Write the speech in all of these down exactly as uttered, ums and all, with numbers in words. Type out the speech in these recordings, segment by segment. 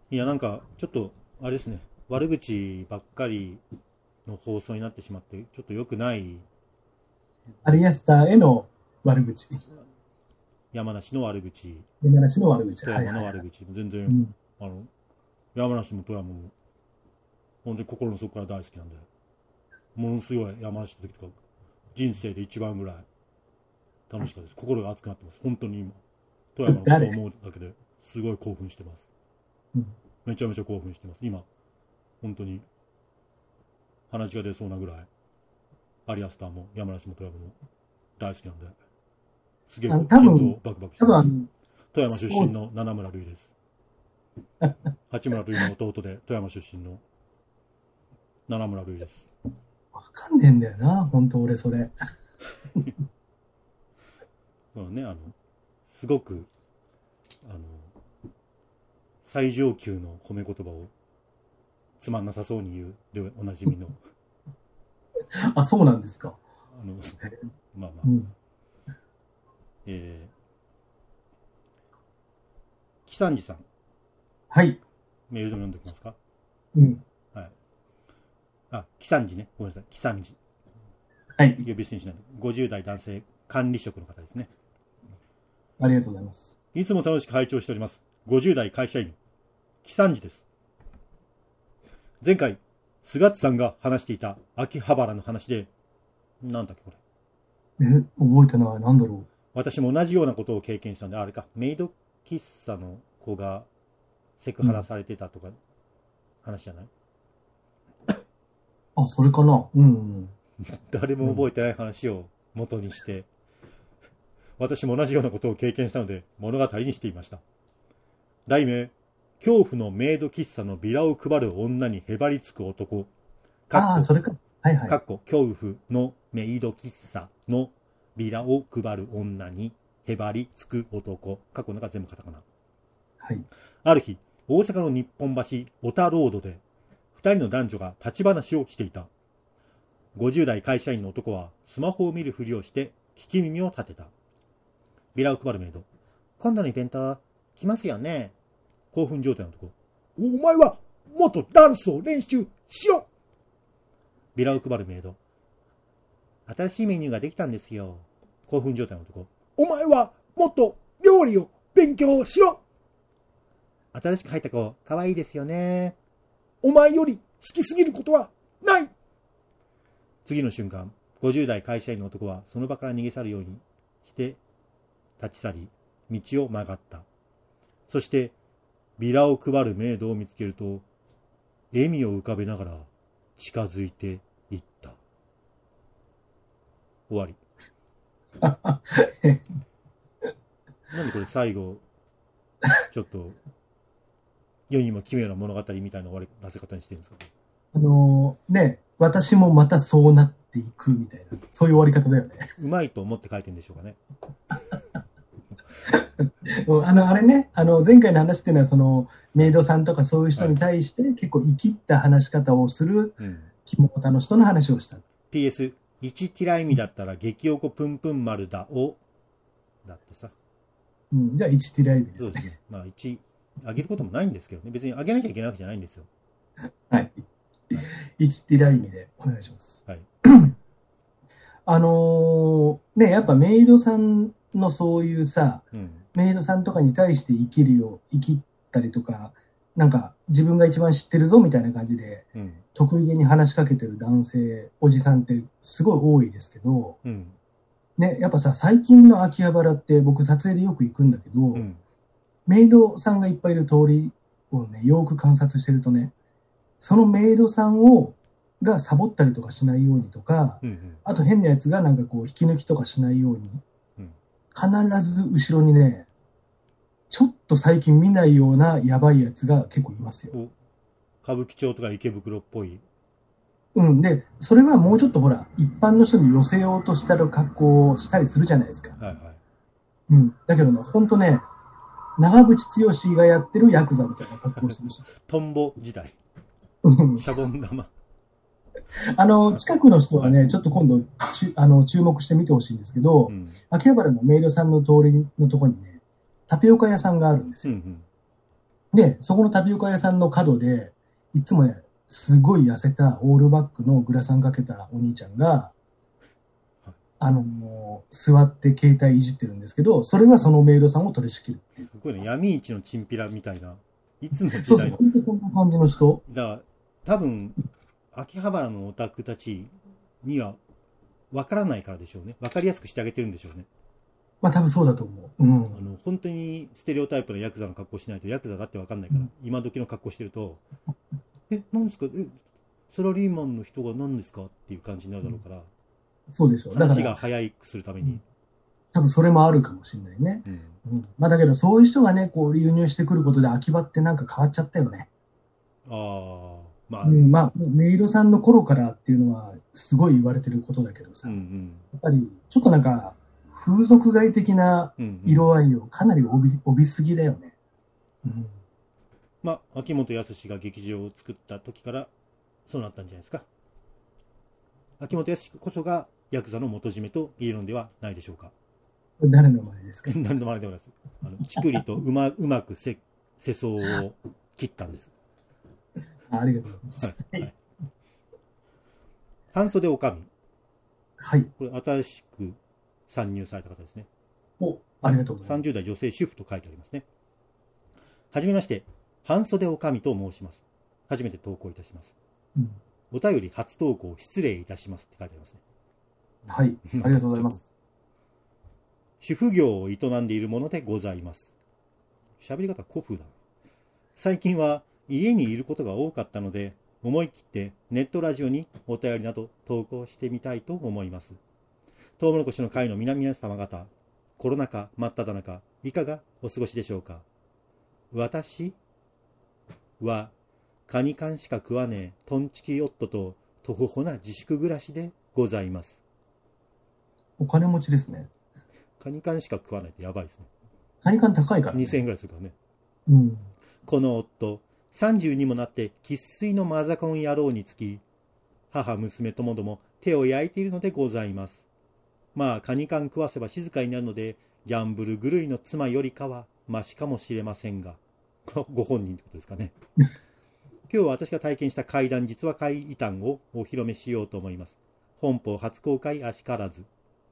いや、なんか、ちょっと、あれですね、悪口ばっかりの放送になってしまって、ちょっと良くない、 アリアスターへの悪口。 山梨の悪口、 山梨の悪口。 富はいはいはい。 山の悪口、全然、 うん。 あの、山梨も富山も、本当に心の底から大好きなんで、ものすごい山梨の時とか、人生で一番ぐらい楽しかったです。心が熱くなってます。本当に今、富山のことを誰？ 思うだけですごい興奮してます。 うん。 めちゃめちゃ興奮してます。今、本当に鼻血が出そうなぐらい、アリアスターも山梨も富山も大好きなんで、すげえあ、多心分、 臓バクバクしてます。 多分あの、 富山出身スポーツ、 の七村塁です。八村塁の弟で富山出身の七村塁です。 わかんねえんだよな、本当俺それ。 まあね、あの、すごく、あの、最上級の褒め言葉をつまんなさそうに言うでおなじみの、 あ、そうなんですか。 あの、まあまあ、 うん。 えー、木三治さん、 はい。 メールでも読んでおきますか？ うん。 はい。あ、木三治ね。ごめんなさい。木三治。 はい。 呼び捨てにしないで。ごじゅう代男性管理職の方ですね。 ありがとうございます。 いつも楽しく拝聴しております。ごじゅう代会社員、木三治です。前回、菅津さんが話していた秋葉原の話で、なんだっけこれ。 え、覚えてない。なんだろ私も同じようなことを経験したんで、あれか、メイド喫茶の子がセクう。うん。 ハラされてたとか話じゃない？ あ、それかな。うん。 誰も覚うん。 えてない話を元にして、私も同じようなことを経験したので物語にしていました。題名、恐怖のメイド喫茶のビラを配る女にへばりつく男。かっああ、 こ、 それか。はいはい。 かっこ、恐怖のメイド喫茶のビラを配る女にへばりつく男。かっこの中全部カタカナ。 はい。 ある日、大阪の日本橋、小田ロードで、二人の男女が立ち話をしていた。ごじゅう代会社員の男はスマホを見るふりをして聞き耳を立てた。ビラを配るメイド。今度のイベント来ますよね？興奮状態の男。お前はもっとダンスを練習しろ！ビラを配るメイド。新しいメニューができたんですよ。興奮状態の男。お前はもっと料理を勉強しろ！新しく入った子、可愛いですよね。お前より好きすぎることはない！次の瞬間、ごじゅう代会社員の男はその場から逃げ去るようにして立ち去り、道を曲がった。そして、ビラを配るメイドを見つけると、笑みを浮かべながら近づいていった。終わり。なんでこれ最後、ちょっと世にも奇妙な物語みたいな終わらせ方にしてるんですか？ あのーね、私もまたそうなっていくみたいな、そういう終わり方だよね。 うまいと思って書いてるんでしょうかね。 うん。あの、あれね、あの、前回の話っていうのは、その、メイドさんとかそういう人はい。 に対して結構生きった話し方をする、 うん。 キモオタの人の話をした。 ピーエス、いちティライミだったら激おこぷんぷん丸だを、だってさ。 うん、じゃあ、いちティライミですね。 そうですね。まあいち、あげることもないんですけどね。別にあげなきゃいけないわけじゃないんですよ。 はい。 はい。 いちティライミでお願いします。 はい。 あのーね、やっぱメイドさんのそういうさ、 うん。 メイドさんとかに対して生きるよ、生きったりとか、なんか自分が一番知ってるぞみたいな感じで、 うん。 得意げに話しかけてる男性、おじさんってすごい多いですけど、 うん。 ね、やっぱさ、最近の秋葉原って僕撮影でよく行くんだけど、 うん。 メイドさんがいっぱいいる通りをね、よく観察してるとね、そのメイドさんを、がサボったりとかしないようにとか、 うん。 あと変なやつがなんかこう引き抜きとかしないように、 うん。 必ず後ろにね、ちょっと最近見ないようなやばいやつが結構いますよ。 お、歌舞伎町とか池袋っぽい。 うん。で、それはもうちょっとほら、一般の人に寄せようとしたる格好をしたりするじゃないですか。 はいはい。 うん。だけどね、ほんとね、長渕剛がやってるヤクザみたいな格好をしてるし。 トンボ時代。 うん。 シャボン玉。 あの、近くの人ははい。 ね、ちょっと今度、ちあの、注目して見てほしいんですけど、 うん。 秋葉原のメイドさんの通りのところにね、タピオカ屋さんがあるんですよ。 うん。 で、そこのタピオカ屋さんの角で、いつもね、すごい痩せたオールバックのグラサンかけたお兄ちゃんが、あの、もう座って携帯いじってるんですけど、それはそのメイドさんを取り仕切るっていう。 すごいね、闇市のチンピラみたいな。いつの時そうそう、 代の。 本当そんな感じの人。 だから、多分、秋葉原のオタクたちには分からないからでしょうね。分かりやすくしてあげてるんでしょうね。 まあ多分そうだと思う。うん。 あの、本当にステレオタイプのヤクザの格好しないと、ヤクザだって分かんないから、うん、今時の格好してると、え、何ですかえ、サラリーマンの人が何ですかっていう感じになるだろうから、うん、 そうでしょう。だから話が早くするために。うん、 多分それもあるかもしれないね。うんうん、まあだけどそういう人がね、こう流入してくることで秋葉ってなんか変わっちゃったよね。 ああ、まあ、 うん、まあ、メイドさんの頃からっていうのはすごい言われてることだけどさ、うんうん、やっぱりちょっとなんか風俗街的な色合いをかなり帯び、帯びすぎだよね。うん、 まあ、秋元康が劇場を作った時からそうなったんじゃないですか。秋元康こそがヤクザの元締めと言えるのではないでしょうか。 誰の前ですか？ 誰の前でもないです。あのチクリとうまうまくせ世相を切ったんです。 あ, ありがとうございます。はいはい、 半袖おかみ。 はい。 これ新しく参入された方ですね。 お、ありがとうございます。 さんじゅう代女性主婦と書いてありますね。はじめまして、半袖おかみと申します。初めて投稿いたします。うん、お便り初投稿失礼いたしますって書いてありますね。 はい、ありがとうございます。 主婦業を営んでいるものでございます。喋り方古風だ。最近は家にいることが多かったので、思い切ってネットラジオにお便りなど投稿してみたいと思います。トウモロコシの会の皆々様方、コロナ禍真っ只中、いかがお過ごしでしょうか。私はカニ缶しか食わねえトンチキ夫ととほほな自粛暮らしでございます。 お金持ちですね。 カニ缶しか食わないってやばいですね。 カニ缶高いからね。 にせんえんぐらいするからね。 うん。 この夫、さんじゅうにもなって生粋のマザコン野郎につき、母娘ともども手を焼いているのでございます。まあカニ缶食わせば静かになるので、ギャンブル狂いの妻よりかはマシかもしれませんが、ご本人ってことですかね。今日は私が体験した怪談実話怪異談をお披露目しようと思います。本邦初公開あしからず。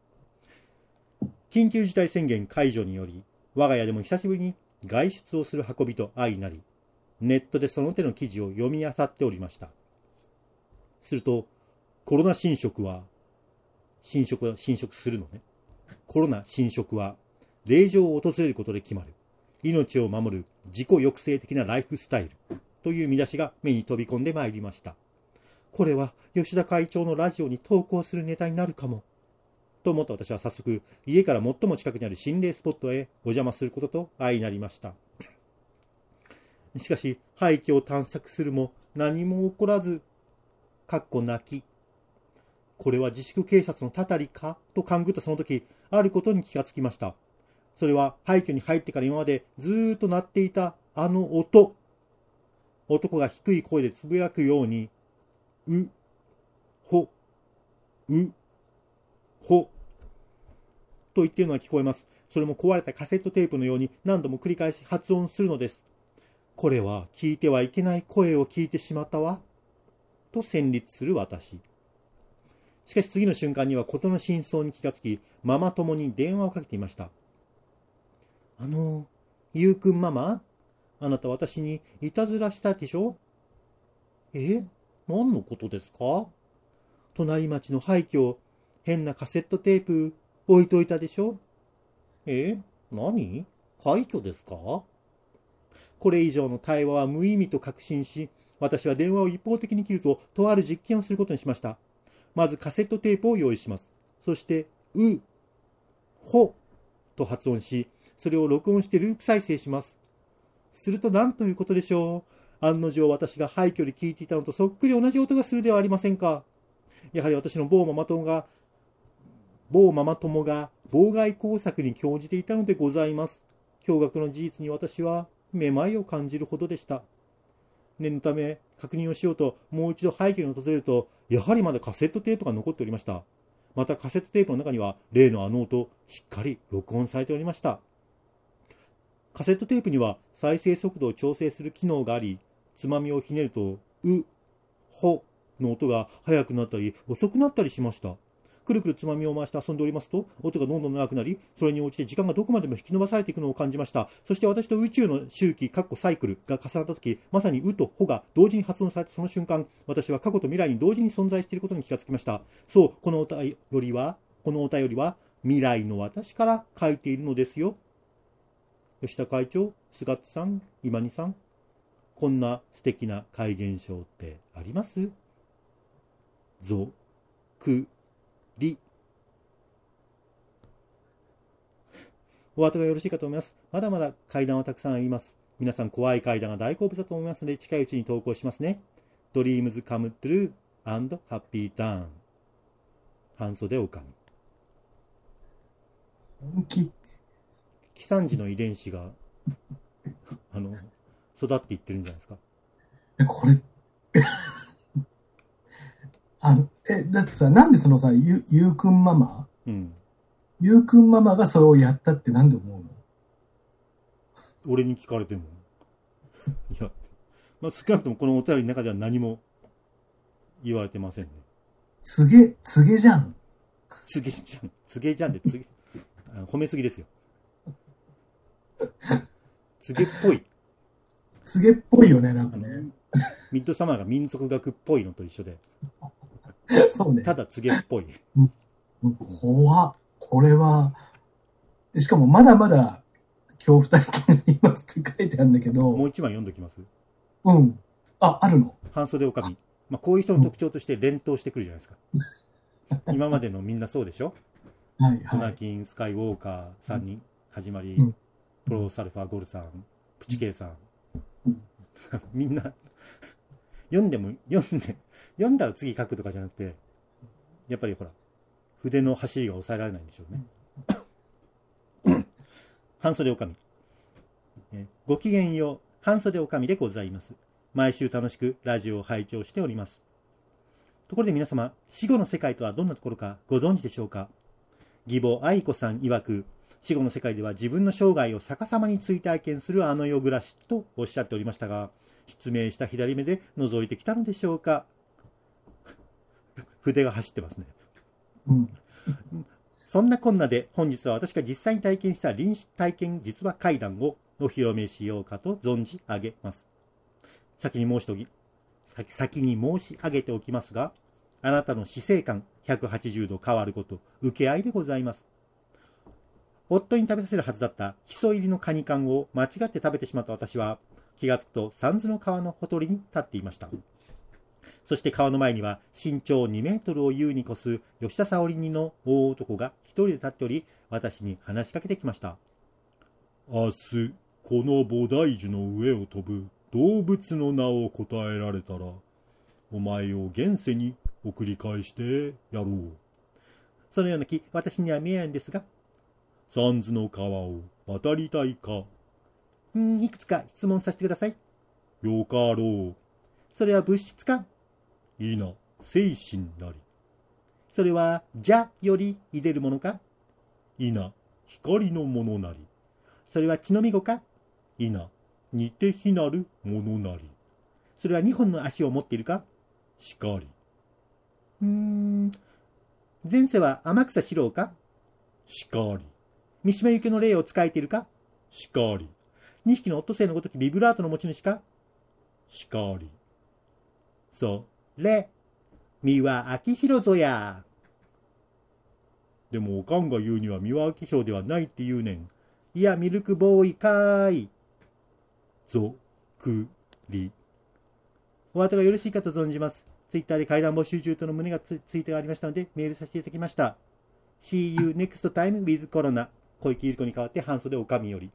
緊急事態宣言解除により、我が家でも久しぶりに外出をする運びと相なり、ネットでその手の記事を読み漁っておりました。すると、コロナ侵食は、侵食は侵食するのね。コロナ侵食は、霊場を訪れることで決まる。命を守る自己抑制的なライフスタイル。という見出しが目に飛び込んでまいりました。これは吉田会長のラジオに投稿するネタになるかも。と思った私は早速、家から最も近くにある心霊スポットへお邪魔することと相なりました。しかし、廃墟を探索するも何も起こらず、かっこ泣き。これは自粛警察のたたりかと勘ぐったその時、あることに気がつきました。それは廃墟に入ってから今までずーっと鳴っていたあの音。男が低い声でつぶやくように、う、ほ、う、ほ、と言っているのが聞こえます。それも壊れたカセットテープのように何度も繰り返し発音するのです。これは聞いてはいけない声を聞いてしまったわ。と旋律する私。しかし次の瞬間には事の真相に気がつき、ママ友に電話をかけていました。あの、ゆうくんママ、あなた私にいたずらしたでしょ？え？何のことですか？隣町の廃墟、変なカセットテープ置いといたでしょ？え？何？廃墟ですか？これ以上の対話は無意味と確信し、私は電話を一方的に切ると、とある実験をすることにしました。まずカセットテープを用意します。そして、う、ほ、と発音し、それを録音してループ再生します。すると何ということでしょう。案の定私が廃墟で聞いていたのとそっくり同じ音がするではありませんか。やはり私の某ママ友が、某ママ友が妨害工作に興じていたのでございます。驚愕の事実に私はめまいを感じるほどでした。念のため確認をしようともう一度廃墟に訪れると、やはりまだカセットテープが残っておりました。またカセットテープの中には例のあの音、しっかり録音されておりました。 カセットテープには再生速度を調整する機能があり、つまみをひねると、う、ほの音が速くなったり遅くなったりしました。くるくるつまみを回して遊んでおりますと、音がどんどん長くなり、それに応じて時間がどこまでも引き伸ばされていくのを感じました。そして私と宇宙の周期、かっこサイクルが重なったとき、まさにうとほが同時に発音されたその瞬間、私は過去と未来に同時に存在していることに気がつきました。そう、このお便りは、このお便りは、未来の私から書いているのですよ。吉田会長、菅津さん、今にさん、こんな素敵な怪現象ってあります？ぞ、く、り。お後がよろしいかと思います。まだまだ怪談はたくさんあります。皆さん怖い怪談が大好物だと思いますので、近いうちに投稿しますね。Dreams come true and happy turn。半袖おかみ。 本気。 キサンジの遺伝子があの育っていってるんじゃないですか。 え、これあの、え、だってさ、なんでそのさ、ゆ、ゆうくんママうん。 ゆうくんママがそれをやったってなんで思うの？ 俺に聞かれても。いや、まあ、少なくともこのお便りの中では何も言われてませんね。 つげ、つげじゃん。 つげじゃん。つげじゃんでつげ、あの褒めすぎですよ。つげっぽい。 つげっぽいよね、なんかね。 ミッドサマーが民族学っぽいのと一緒で。 そうね。 ただつげっぽい。 怖っ。これは、しかもまだまだ恐怖体験がありますって書いてあるんだけど。 もう一枚読んどきます。 うん。あ、あるの？ 半袖おかみ。まあ、こういう人の特徴として連投してくるじゃないですか。今までのみんなそうでしょ？ はいはい。 フナキン、スカイウォーカーさんにん、始まり、 うん、 プロサルファゴルさん、プチケイさん。 うん、 みんな、読んでも、読んで、読んだら次書くとかじゃなくて、やっぱりほら、筆の走りが抑えられないんでしょうね。半袖おかみ。ごきげんよう、半袖おかみでございます。毎週楽しくラジオを拝聴しております。ところで皆様、死後の世界とはどんなところかご存知でしょうか？義母愛子さん曰く、死後の世界では自分の生涯を逆さまに追体験するあの世暮らしとおっしゃっておりましたが、失明した左目で覗いてきたのでしょうか？筆が走ってますね。 うん、 そんなこんなで本日は私が実際に体験した臨死体験実話怪談をお披露目しようかと存じ上げます。先に申しておき、先に申し上げておきますが、あなたの死生観ひゃくはちじゅうど変わること受け合いでございます。夫に食べさせるはずだったヒ素入りのカニ缶を間違って食べてしまった私は、気がつくと三途の川のほとりに立っていました。そして川の前には身長にメートルを優に越す吉田沙織似の大男が一人で立っており、私に話しかけてきました。明日、この菩提樹の上を飛ぶ動物の名を答えられたら、お前を現世に送り返してやろう。そのような気、私には見えないんですが。三途の川を渡りたいか？うん、いくつか質問させてください。よかろう。それは物質か？いいな、精神なり。それは邪より出でるものか？いいな、光のものなり。それは血のみごか？いいな、似て非なるものなり。それは二本の足を持っているか？しかり。うーん、前世は天草四郎か？しかり。三島由紀の霊を仕えているか？しかり。二匹のオットセイのごときビブラートの持ち主か？しかり。それ、三輪明宏ぞや。でもおかんが言うには三輪明宏ではないって言うねん。いや、ミルクボーイかーい。ぞ、く、り。お後がよろしいかと存じます。ツイッターで怪談募集中との旨がつツイートがありましたので、メールさせていただきました。See you next time with Corona。小池百合子に代わって半袖おかみより。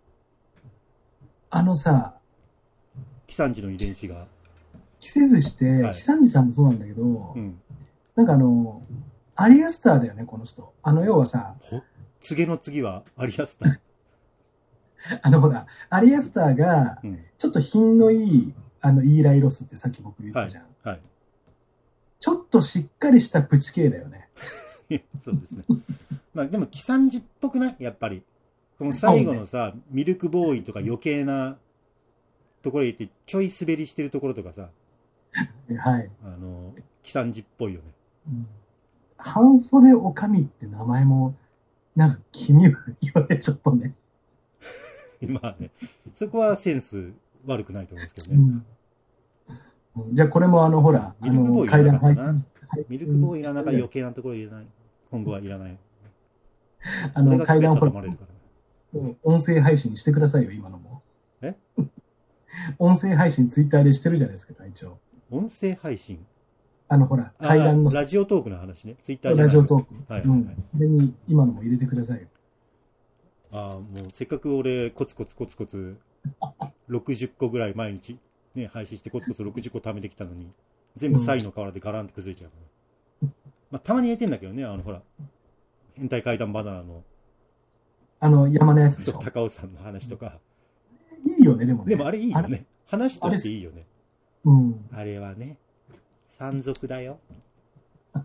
あのさ、 キサンジの遺伝子が。 着せずして、 はい、 キサンジさんもそうなんだけど、 うん、 なんかあの、アリアスターだよね、この人。あの、要はさ、 告げの次はアリアスター。 あのほら、アリアスターが、ちょっと品のいい、あの、イーライロスってさっき僕言ったじゃん。 はいはい、 ちょっとしっかりしたプチ系だよね。 そうですね。まあでも、キサンジっぽくない？やっぱり。 この最後のさ、ね、ミルクボーイとか余計なところに行ってちょい滑りしてるところとかさ、 はい、 あのキサンジっぽいよね、 うん、半袖おかみって名前もなんか気味悪いよね、ちょっとね。 まあね、そこはセンス悪くないと思うんですけどね、 うん、じゃあこれもあのほら、 ミルクボーイいらなかったな、ミルクボーイいらなかった、余計なところいらない、今後はいらない、 あの階段ほら、音声配信してくださいよ、今のも。 え音声配信ツイッターでしてるじゃないですか、隊長。 音声配信あのほら、階段のラジオトークの話ね、ツイッターじゃない。 ラジオトーク。 はいはいはい。うん、これに今のも入れてくださいよ。 ああ、もうせっかく俺コツコツコツコツろくじゅっこぐらい毎日ね配信してコツコツろくじゅっこ貯めてきたのに、全部サイの河原でガランって崩れちゃうから。うん、まあたまに入れてんだけどね、あのほら変態怪談バナナのあの山のやつでしょ。 高尾さんの話とか。 いいよねでもね。 でもあれいいよね。話としていいよね。 うん。 あれはね。山賊だよ。 はい、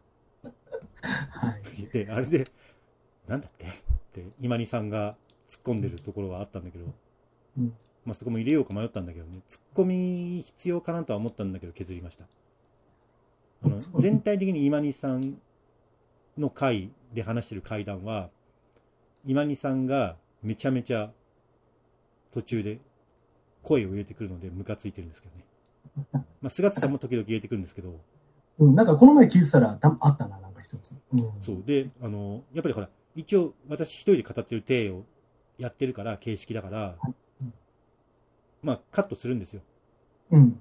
であれでなんだってって今にさんが突っ込んでるところはあったんだけど、うん、まあそこも入れようか迷ったんだけどね、突っ込み必要かなとは思ったんだけど削りました。あの全体的に今にさんの回で話してる怪談は今にさんがめちゃめちゃ途中で声を入れてくるのでムカついてるんですけどね。まあ、菅田さんも時々入れてくるんですけど、 うん、なんかこの前聞いてたらあったな、なんか一つ、うん、 そうで、あのやっぱりほら一応私一人で語ってる体をやってるから形式だから、はい、うん、まあカットするんですよ、うん、うん、だ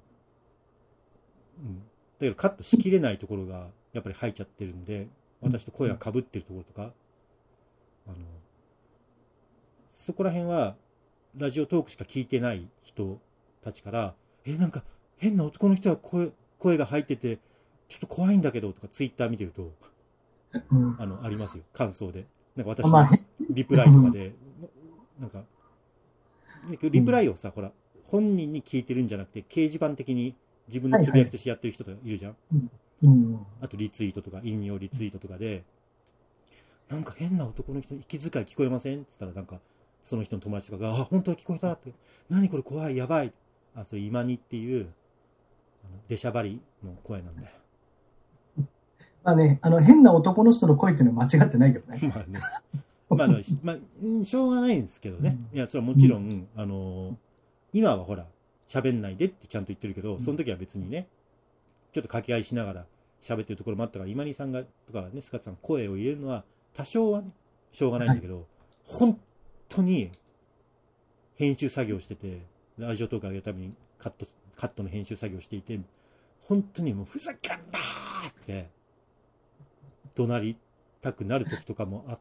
けどカットしきれないところがやっぱり入っちゃってるんで、私と声がかぶってるところとか、あのそこら辺はラジオトークしか聞いてない人たちからえなんか変な男の人は 声, 声が入っててちょっと怖いんだけどとかツイッター見てると、うん、あのありますよ感想で。なんか私のリプライとかで、なんかリプライをさ、うん、ほら本人に聞いてるんじゃなくて掲示板的に自分のつぶやきとしてやってる人とかいるじゃん、はいはい、うん、あとリツイートとか引用リツイートとかでなんか変な男の人息遣い聞こえませんって言ったらなんかその人の友達とかがあ本当は聞こえたって何これ怖いやばいあそれ今にっていう出しゃばりの声なんだよ。 まあね、あの変な男の人の声っていうのは間違ってないけどね。 まあね、まあ、まあ、しょうがないんですけどね。うん、いや、それはもちろん、うん、あのー、今はほら、喋んないでってちゃんと言ってるけど、その時は別にね、ちょっと掛け合いしながら喋ってるところもあったから、今にさんがとかね、スカッツさん声を入れるのは多少はね、しょうがないんだけど、はい、本当に編集作業してて、ラジオトーク上げるためにカット、カットの編集作業していて、本当にもうふざけんなーって怒鳴りたくなる時とかもあって、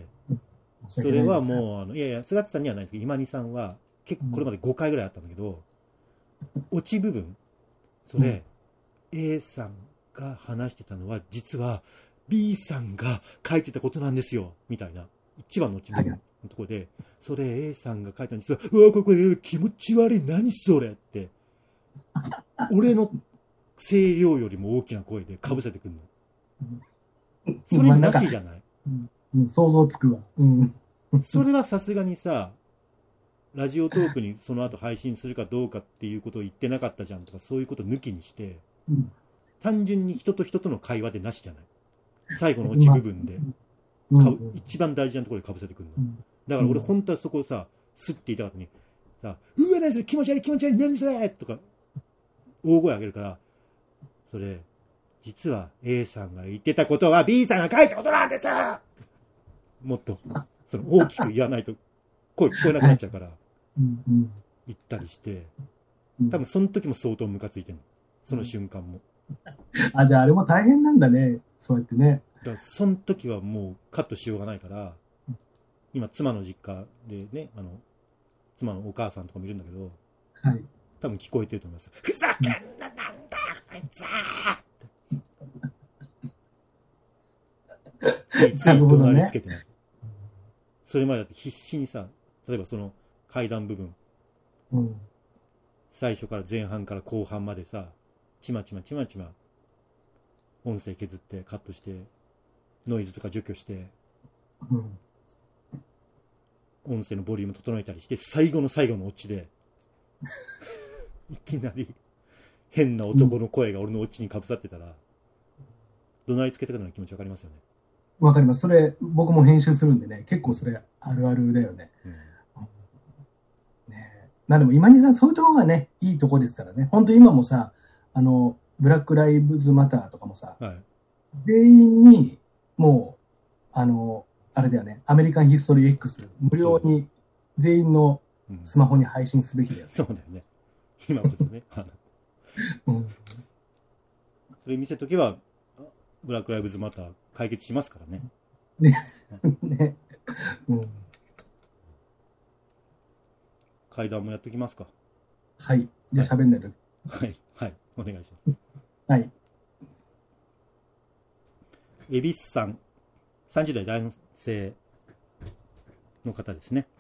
それはもうあのいやいや菅田さんにはないんですけど今にさんは結構これまでごかいぐらいあったんだけど、オチ部分それ、うん、A さんが話してたのは実は B さんが書いてたことなんですよみたいな一番のオチ部分のところで、それ A さんが書いたんですよ、うわこれ気持ち悪い何それって俺の声量よりも大きな声でかぶせてくるの。それなしじゃない、 うん、想像つくわ、うん、 それはさすがにさラジオトークにその後配信するかどうかっていうことを言ってなかったじゃんとかそういうこと抜きにして、うん、単純に人と人との会話でなしじゃない最後の落ち部分で、うん、一番大事なところでかぶせてくるの、うん、だから俺本当はそこをさスッて言いたかったのにさうわ何それ気持ち悪い気持ち悪い何それとか大声上げるから、それ実は A さんが言ってたことは B さんが書いたことなんです。もっとその大きく言わないと声聞こえなくなっちゃうから言ったりして多分その時も相当ムカついてるのその瞬間も、 あじゃああれも大変なんだねそうやってね。 だからその時はもうカットしようがないから、今妻の実家でねあの妻のお母さんとかもいるんだけど、はい、多分聞こえてると思います。ふざけんななんだこいつついつい怒鳴りつけてます、ね、それまでだって必死にさ例えばその階段部分、うん、最初から前半から後半までさちまちまちまちま音声削ってカットしてノイズとか除去して、うん、 音声のボリューム整えたりして、最後の最後のオチでいきなり変な男の声が俺のオチにかぶさってたら、怒鳴りつけたくなる気持ちわかりますよね。 わかります。それ、僕も編集するんでね、結構それあるあるだよね。うんね、まあでも今にさん、そういうところがね、いいとこですからね。本当今もさ、あの、ブラックライブズマターとかもさ、はい、全員に、もう、あの、あれだよね、アメリカンヒストリー X、無料に全員のスマホに配信すべきだよね。 そうだよね。今こそね。うん、それ見せとけば、ブラックライブズマター解決しますからね。ね。ね。うん。階段もやっときますか。 はい。じゃあ喋んないと。 はい。はい。お願いします。 はい。 恵比寿さん、さんじゅう代男性の方ですね。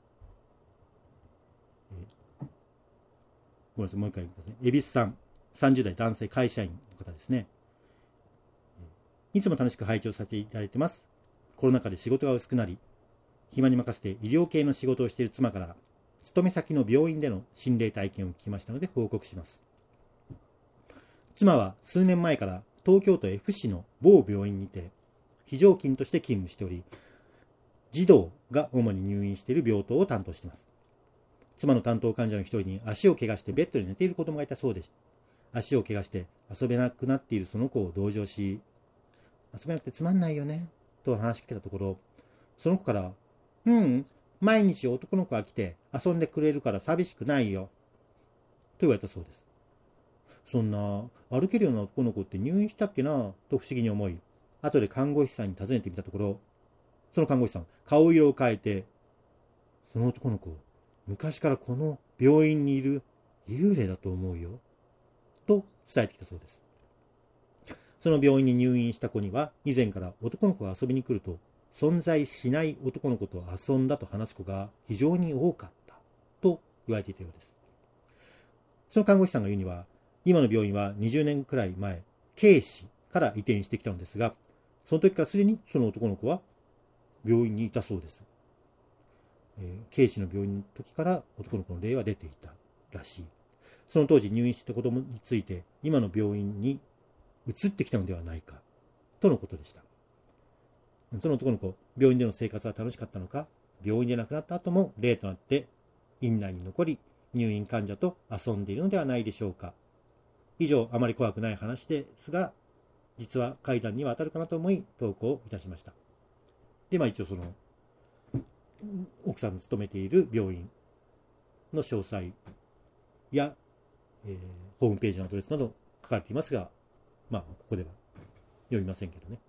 ごめんなさい、もう一回言いますね。恵比寿さん、さんじゅう代男性会社員の方ですね。いつも楽しく拝聴させていただいてます。コロナ禍で仕事が薄くなり、暇に任せて医療系の仕事をしている妻から、勤め先の病院での心霊体験を聞きましたので報告します。妻は数年前から東京都 F 市の某病院にて非常勤として勤務しており、児童が主に入院している病棟を担当しています。妻の担当患者の一人に足を怪我してベッドで寝ている子供がいたそうです。足を怪我して遊べなくなっているその子を同情し、遊べなくてつまんないよねと話しかけたところ、その子からうん、毎日男の子が来て遊んでくれるから寂しくないよと言われたそうです。そんな歩けるような男の子って入院したっけなと不思議に思い、後で看護師さんに尋ねてみたところ、その看護師さん顔色を変えて、その男の子昔からこの病院にいる幽霊だと思うよと伝えてきたそうです。その病院に入院した子には以前から男の子が遊びに来ると存在しない男の子と遊んだと話す子が非常に多かったと言われていたようです。その看護師さんが言うには、今の病院はにじゅうねんくらい前、K市から移転してきたのですが、その時からすでにその男の子は病院にいたそうです。えー、K市の病院の時から男の子の霊は出ていたらしい。その当時入院していた子供について、今の病院に移ってきたのではないかとのことでした。その男の子、病院での生活は楽しかったのか、病院で亡くなった後も霊となって院内に残り、入院患者と遊んでいるのではないでしょうか。以上、あまり怖くない話ですが、実は怪談には当たるかなと思い投稿いたしました。で、まあ一応その奥さんの勤めている病院の詳細や、えー、ホームページのアドレスなど書かれていますが、まあここでは読みませんけどね。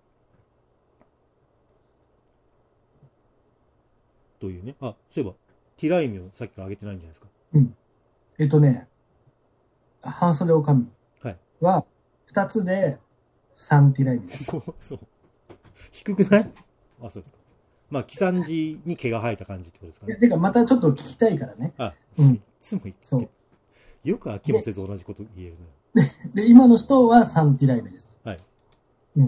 というね。あ、そういえばティライミをさっきから上げてないんじゃないですか。 うん。えっとね、半袖おかみはふたつでさんティライミです。 そうそう。低くない？あ、そうですか。まあ、木さんじに毛が生えた感じってことですかね。 てか、またちょっと聞きたいからね。 あ、うん、いつも言って。そう。よく飽きもせず同じこと言えるね。で、で今の人はさんティライミです。 はい。 うん。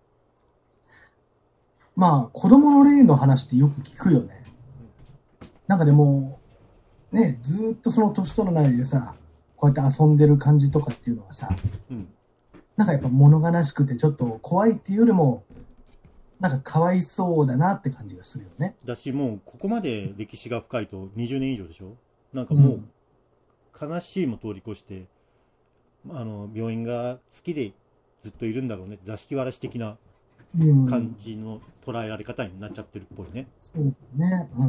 まあ、子供の霊の話ってよく聞くよね。なんかでも、ね、ずーっとその年取らないでさ、こうやって遊んでる感じとかっていうのはさ、うん、なんかやっぱ物悲しくてちょっと怖いっていうよりも、なんかかわいそうだなって感じがするよね。 だし、もうここまで歴史が深いとにじゅうねん以上でしょ。なんかもう悲しいも通り越して、うん、あの病院が好きでずっといるんだろうね。座敷わらし的な感じの捉えられ方になっちゃってるっぽいね。 そうですね。うん、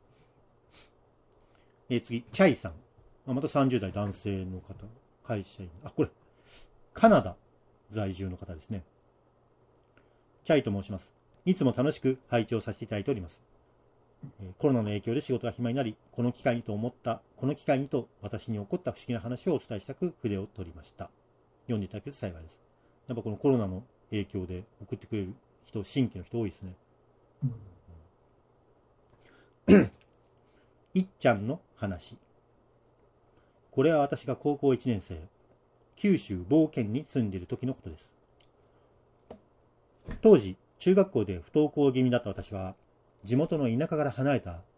えー、次、チャイさん。またさんじゅう代男性の方、会社員。あ、これ、カナダ在住の方ですね。チャイと申します。いつも楽しく拝聴させていただいております。えー、コロナの影響で仕事が暇になり、この機会にと思った、この機会にと私に起こった不思議な話をお伝えしたく筆を取りました。読んでいただけると幸いです。やっぱこのコロナの影響で送ってくれる人、新規の人多いですね。うん、いっちゃんの話。これは私が高校いちねん生、九州某県に住んでいる時のことです。当時、中学校で不登校気味だった私は、地元の田舎から離れた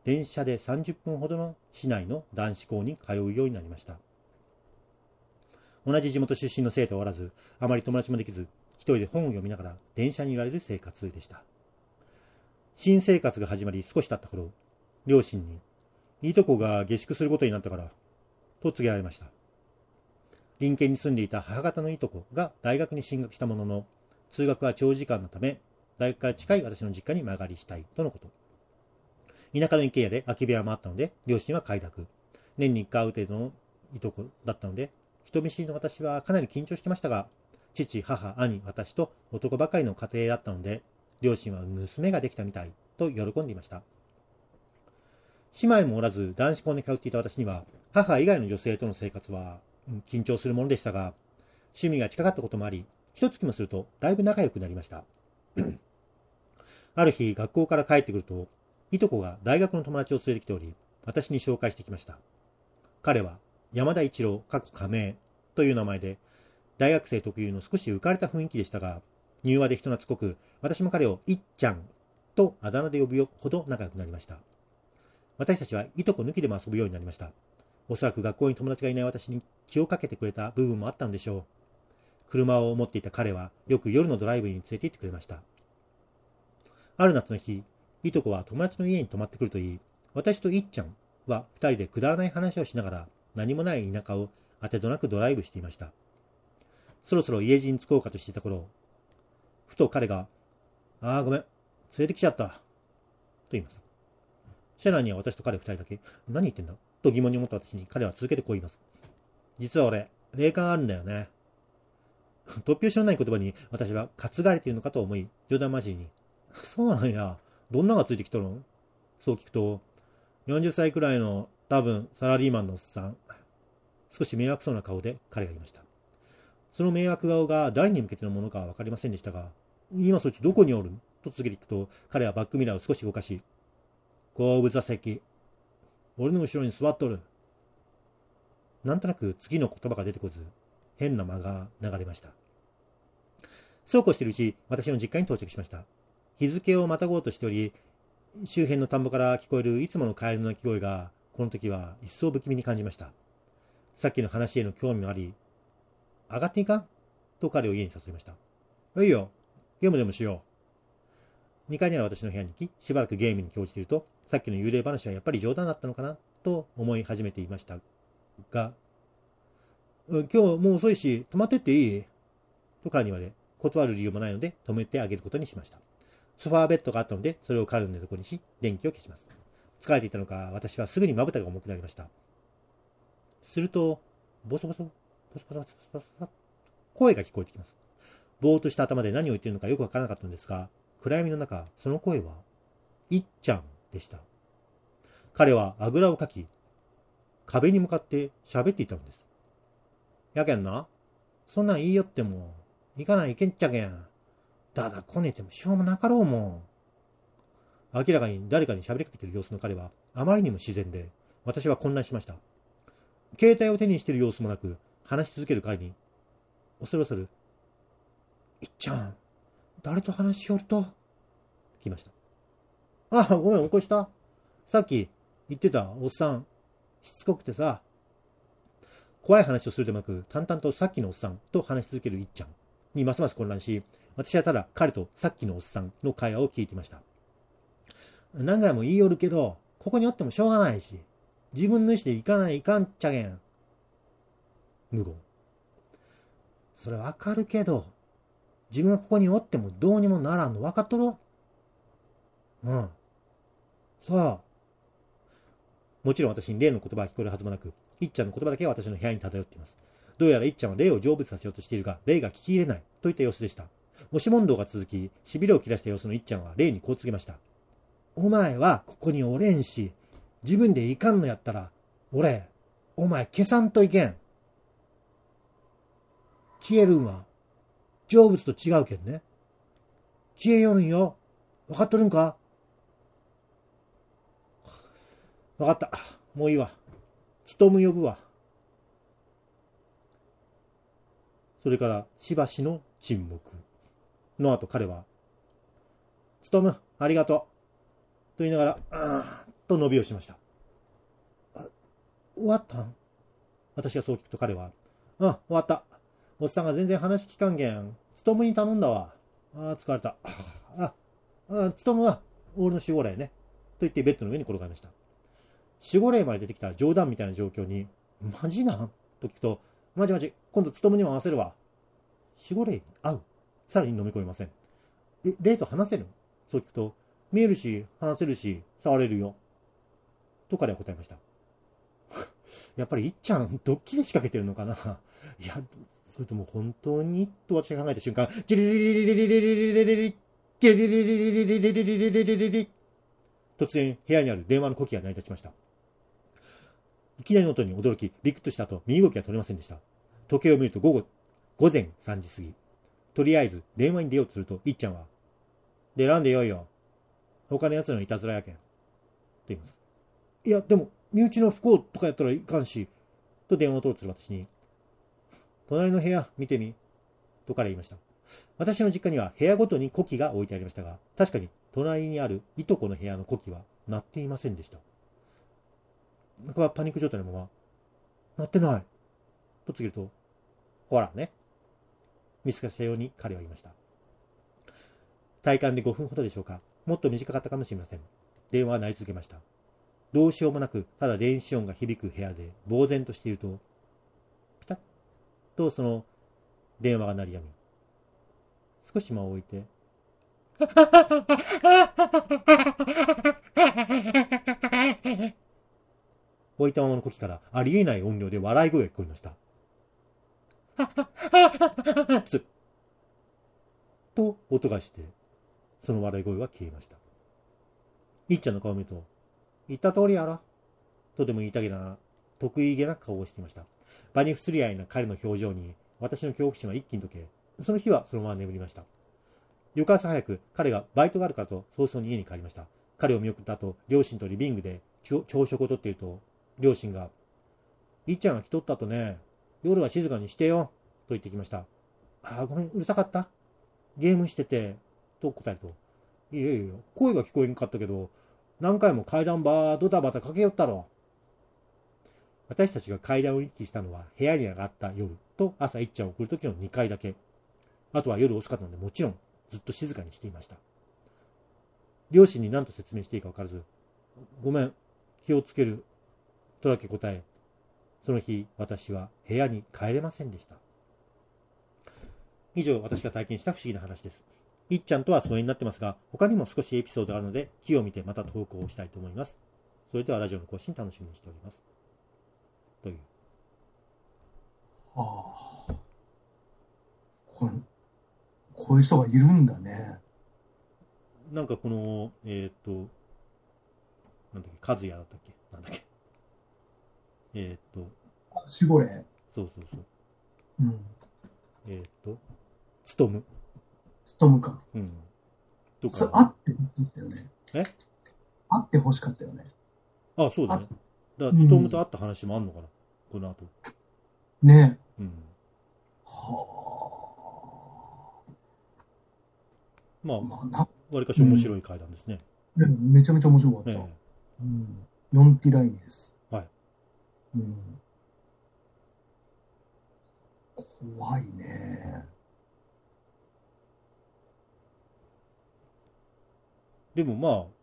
電車でさんじゅっぷんほどの市内の男子校に通うようになりました。同じ地元出身の生徒はおらず、あまり友達もできず、一人で本を読みながら電車に揺られる生活でした。新生活が始まり少し経った頃、両親に、いとこが下宿することになったから、と告げられました。隣県に住んでいた母方のいとこが大学に進学したものの、通学は長時間のため、大学から近い私の実家に間借りしたいとのこと。田舎の一軒家で空き部屋もあったので、両親は快諾。年に一回会う程度のいとこだったので、人見知りの私はかなり緊張してましたが、父、母、兄、私と男ばかりの家庭だったので、両親は娘ができたみたいと喜んでいました。姉妹もおらず男子校に通っていた私には、母以外の女性との生活は緊張するものでしたが、趣味が近かったこともあり、一月もするとだいぶ仲良くなりました。ある日、学校から帰ってくると、いとこが大学の友達を連れてきており、私に紹介してきました。彼は山田一郎、かっこ仮名という名前で、大学生特有の少し浮かれた雰囲気でしたが、柔和で人懐っこく、私も彼をいっちゃんとあだ名で呼ぶほど仲良くなりました。私たちはいとこ抜きでも遊ぶようになりました。おそらく学校に友達がいない私に気をかけてくれた部分もあったのでしょう。車を持っていた彼はよく夜のドライブに連れて行ってくれました。ある夏の日、いとこは友達の家に泊まってくると言い、私といっちゃんは二人でくだらない話をしながら何もない田舎をあてどなくドライブしていました。そろそろ家路に着こうかとしていた頃、ふと彼が、ああごめん、連れてきちゃった、と言います。車内には私と彼二人だけ、何言ってんだと疑問に思った私に彼は続けてこう言います。実は俺、霊感あるんだよね。突拍子のない言葉に私は担がれているのかと思い、冗談交じりに、そうなんや、どんながついてきとるの？そう聞くと、よんじゅっさいくらいの多分サラリーマンのおっさん。少し迷惑そうな顔で彼が言いました。その迷惑顔が誰に向けてのものかは分かりませんでしたが、今そいつどこにおるんと続けていくと、彼はバックミラーを少し動かし、後部座席、俺の後ろに座っとる。なんとなく次の言葉が出てこず、変な間が流れました。そうこうしているうち、私の実家に到着しました。日付をまたごうとしており、周辺の田んぼから聞こえるいつものカエルの鳴き声が、この時は一層不気味に感じました。さっきの話への興味もあり、上がっていかんと彼を家に誘いました。いいよ、ゲームでもしよう。にかいにある私の部屋に行き、しばらくゲームに興じていると、さっきの幽霊話はやっぱり冗談だったのかなと思い始めていましたが、今日もう遅いし、泊まってっていいと彼に言われ、断る理由もないので止めてあげることにしました。ソファーベッドがあったので、それを彼の寝床にし、電気を消します。疲れていたのか、私はすぐにまぶたが重くなりました。すると、ボソボソ、ボソボソ、ボソボソ、ボソ、声が聞こえてきます。ぼーっとした頭で何を言っているのかよくわからなかったのですが、暗闇の中、その声は、いっちゃんでした。彼はあぐらをかき、壁に向かって喋っていたのです。やけんな、そんなん言いよっても、行かないいけんちゃけん。だだこねてもしょうもなかろうもん。明らかに誰かに喋りかけている様子の彼は、あまりにも自然で、私は混乱しました。携帯を手にしている様子もなく、話し続ける彼に、恐る恐る、いっちゃん、誰と話しよると聞きました。ああ、ごめん、起こした。さっき言ってたおっさん、しつこくてさ。怖い話をするでもなく、淡々とさっきのおっさんと話し続けるいっちゃんにますます混乱し、私はただ彼とさっきのおっさんの会話を聞いていました。何回も言いよるけど、ここにおってもしょうがないし、自分の意思で行かないかんちゃげん。無言。それわかるけど、自分がここにおってもどうにもならんのわかっとろ？うん。そう。もちろん私に例の言葉は聞こえるはずもなく、いっちゃんの言葉だけは私の部屋に漂っています。どうやらいっちゃんは霊を成仏させようとしているが、霊が聞き入れないといった様子でした。押し問答が続き、痺れを切らした様子のいっちゃんは霊にこう告げました。お前はここにおれんし、自分でいかんのやったら、俺、お前消さんといけん。消えるんは、成仏と違うけんね。消えよるんよ。わかっとるんか？わかった。もういいわ。つとむ呼ぶわ。それからしばしの沈黙の後、彼は、つとむ、ありがとう。と言いながら、あーと伸びをしました。あ、終わったん？私がそう聞くと彼は、あ、終わった。おっさんが全然話聞かんげん。つとむに頼んだわ。あ、疲れた。あ、あ、つとむは俺の守護霊ね。と言ってベッドの上に転がりました。守護霊まで出てきた冗談みたいな状況に、マジなんと聞くと、マジマジ、今度つとむにも合わせるわ。守護霊に会う。さらに飲み込めません。え、霊と話せる？そう聞くと、見えるし、話せるし、触れるよ。と彼は答えました。やっぱりいっちゃん、ドッキリ仕掛けてるのかな。いや、それとも本当にと私が考えた瞬間、ジリリリリリリリリリリリリジリリリリリリリリリリリリリリ突然、部屋にある電話の呼気が鳴り立ちました。いきなりの音に驚き、びっくりした後、身動きが取れませんでした。時計を見ると午後、午前さんじ過ぎ。とりあえず、電話に出ようとすると、いっちゃんは、出らんでよいよ。他の奴のいたずらやけん。と言います。いや、でも、身内の不幸とかやったらいかんし、と電話を取ろうとする私に、隣の部屋見てみ、と彼は言いました。私の実家には部屋ごとに呼気が置いてありましたが、確かに隣にあるいとこの部屋の呼気は鳴っていませんでした。半ばパニック状態のまま、鳴ってない。と告げると、ほらね。見透かしたように彼は言いました。体感でごふんほどでしょうか。もっと短かったかもしれません。電話は鳴り続けました。どうしようもなく、ただ電子音が響く部屋で呆然としていると、ピタッとその電話が鳴りやみ、少し間を置いて、置いたままの呼気からありえない音量で笑い声が聞こえました。つと音がして、その笑い声は消えました。いっちゃんの顔を見ると、言った通りやろ。とても言いたげな、得意げな顔をしていました。場に不釣り合いな彼の表情に、私の恐怖心は一気に解け、その日はそのまま眠りました。翌朝早く、彼がバイトがあるからと早々に家に帰りました。彼を見送った後、両親とリビングで朝食をとっていると、両親が、いっちゃんが来とったとね、夜は静かにしてよ、と言ってきました。ああ、ごめん、うるさかった。ゲームしてて、と答えると、いやいやいや、声が聞こえんかったけど、何回も階段ばードタバタ駆け寄ったろ。私たちが階段を行き来したのは部屋に上がった夜と朝いっちゃんを送るときのにかいだけ。あとは夜遅かったのでもちろんずっと静かにしていました。両親に何と説明していいか分からず、ごめん、気をつける、とだけ答え、その日私は部屋に帰れませんでした。以上、私が体験した不思議な話です。いっちゃんとは疎遠になってますが、他にも少しエピソードがあるので、気を見てまた投稿をしたいと思います。それではラジオの更新楽しみにしております。という。 はあ。これ、こういう人がいるんだね。 なんかこの、えっ、ー、と、なんだっけ、和也だったっけなんだっけえっ、ー、と、 守護霊。 そうそうそう。 うん。 えっ、ー、と、つとむ。 つとむか。 うん。とか。 それ、あってほしかったよね。 えあってほしかったよね。 あ、そうだね。だから、つとむと会った話もあんのかな、うん、この後。 ねえ。うん。 はあ。 まあ、 まあ、な、 わりかし面白い回談ですね。 うん、めちゃめちゃ面白かった。 ね、 うん。よんティライミです。 はい。 うん。怖いね。 でもまあ、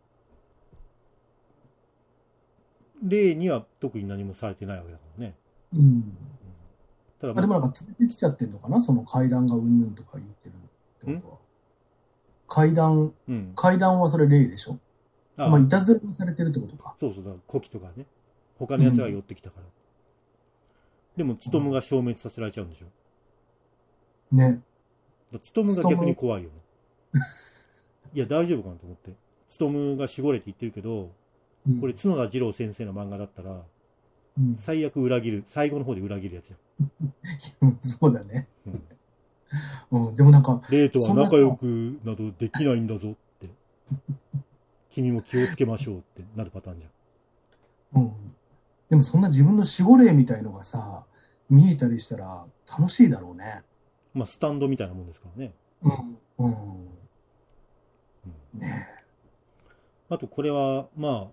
例には特に何もされてないわけだからね。 うん。うん、 ただ、 まあ、でもなんか連れてきちゃってんのかな、その階段がうんぬんとか言ってるってことは。階段、うん、階段はそれ例でしょ。ああ、まあ、いたずらされてるってことか。 そうそう、だから古希とかね。他のやつが寄ってきたから。うん、でも、つとむが消滅させられちゃうんでしょ。 ね。 つとむが逆に怖いよね。いや、大丈夫かなと思って。つとむが守護霊って言ってるけど、うん、これ角田二郎先生の漫画だったら、うん、最悪裏切る、最後の方で裏切るやつや。 そうだね。うん、うん、でもなんか、 霊とは仲良くなどできないんだぞって。君も気をつけましょうってなるパターンじゃん。うん。でもそんな自分の守護霊みたいのがさ、見えたりしたら楽しいだろうね。 まあ、スタンドみたいなもんですからね。 うん。うん。うん、ねえ。 あと、これは、まあ、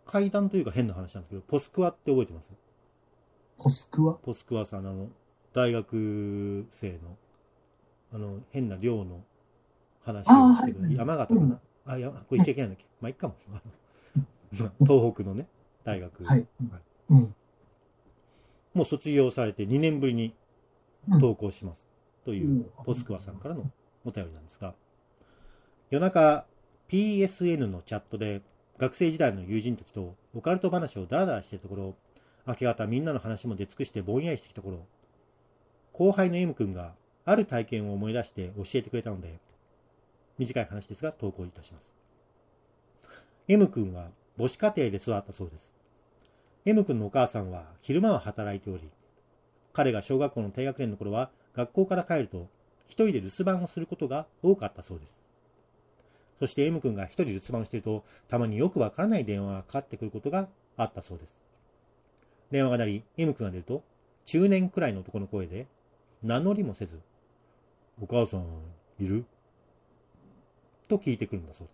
階段というか変な話なんですけど、ポスクワって覚えてます？ ポスクワポスクワさん、あの、大学生の、あの、変な寮の話をしてる、 あーはい山形かな、うん、あ、いや、これ言っちゃいけないんだっけ、まあ、いっかも。東北のね、大学。 はい。はいうん、 もう卒業されてにねんぶりに投稿します。という、ポスクワさんからのお便りなんですが、夜中、ピーエスエヌ のチャットで、学生時代の友人たちとオカルト話をダラダラしているところ、明け方みんなの話も出尽くしてぼんやりしてきた頃、後輩の M 君がある体験を思い出して教えてくれたので、短い話ですが投稿いたします。M 君は母子家庭で育ったそうです。M 君のお母さんは昼間は働いており、彼が小学校の低学年の頃は学校から帰ると一人で留守番をすることが多かったそうです。そして M 君が一人留守番をしていると、たまによくわからない電話がかかってくることがあったそうです。電話が鳴り、M 君が出ると、中年くらいの男の声で、名乗りもせず、お母さんいる？と聞いてくるんだそうです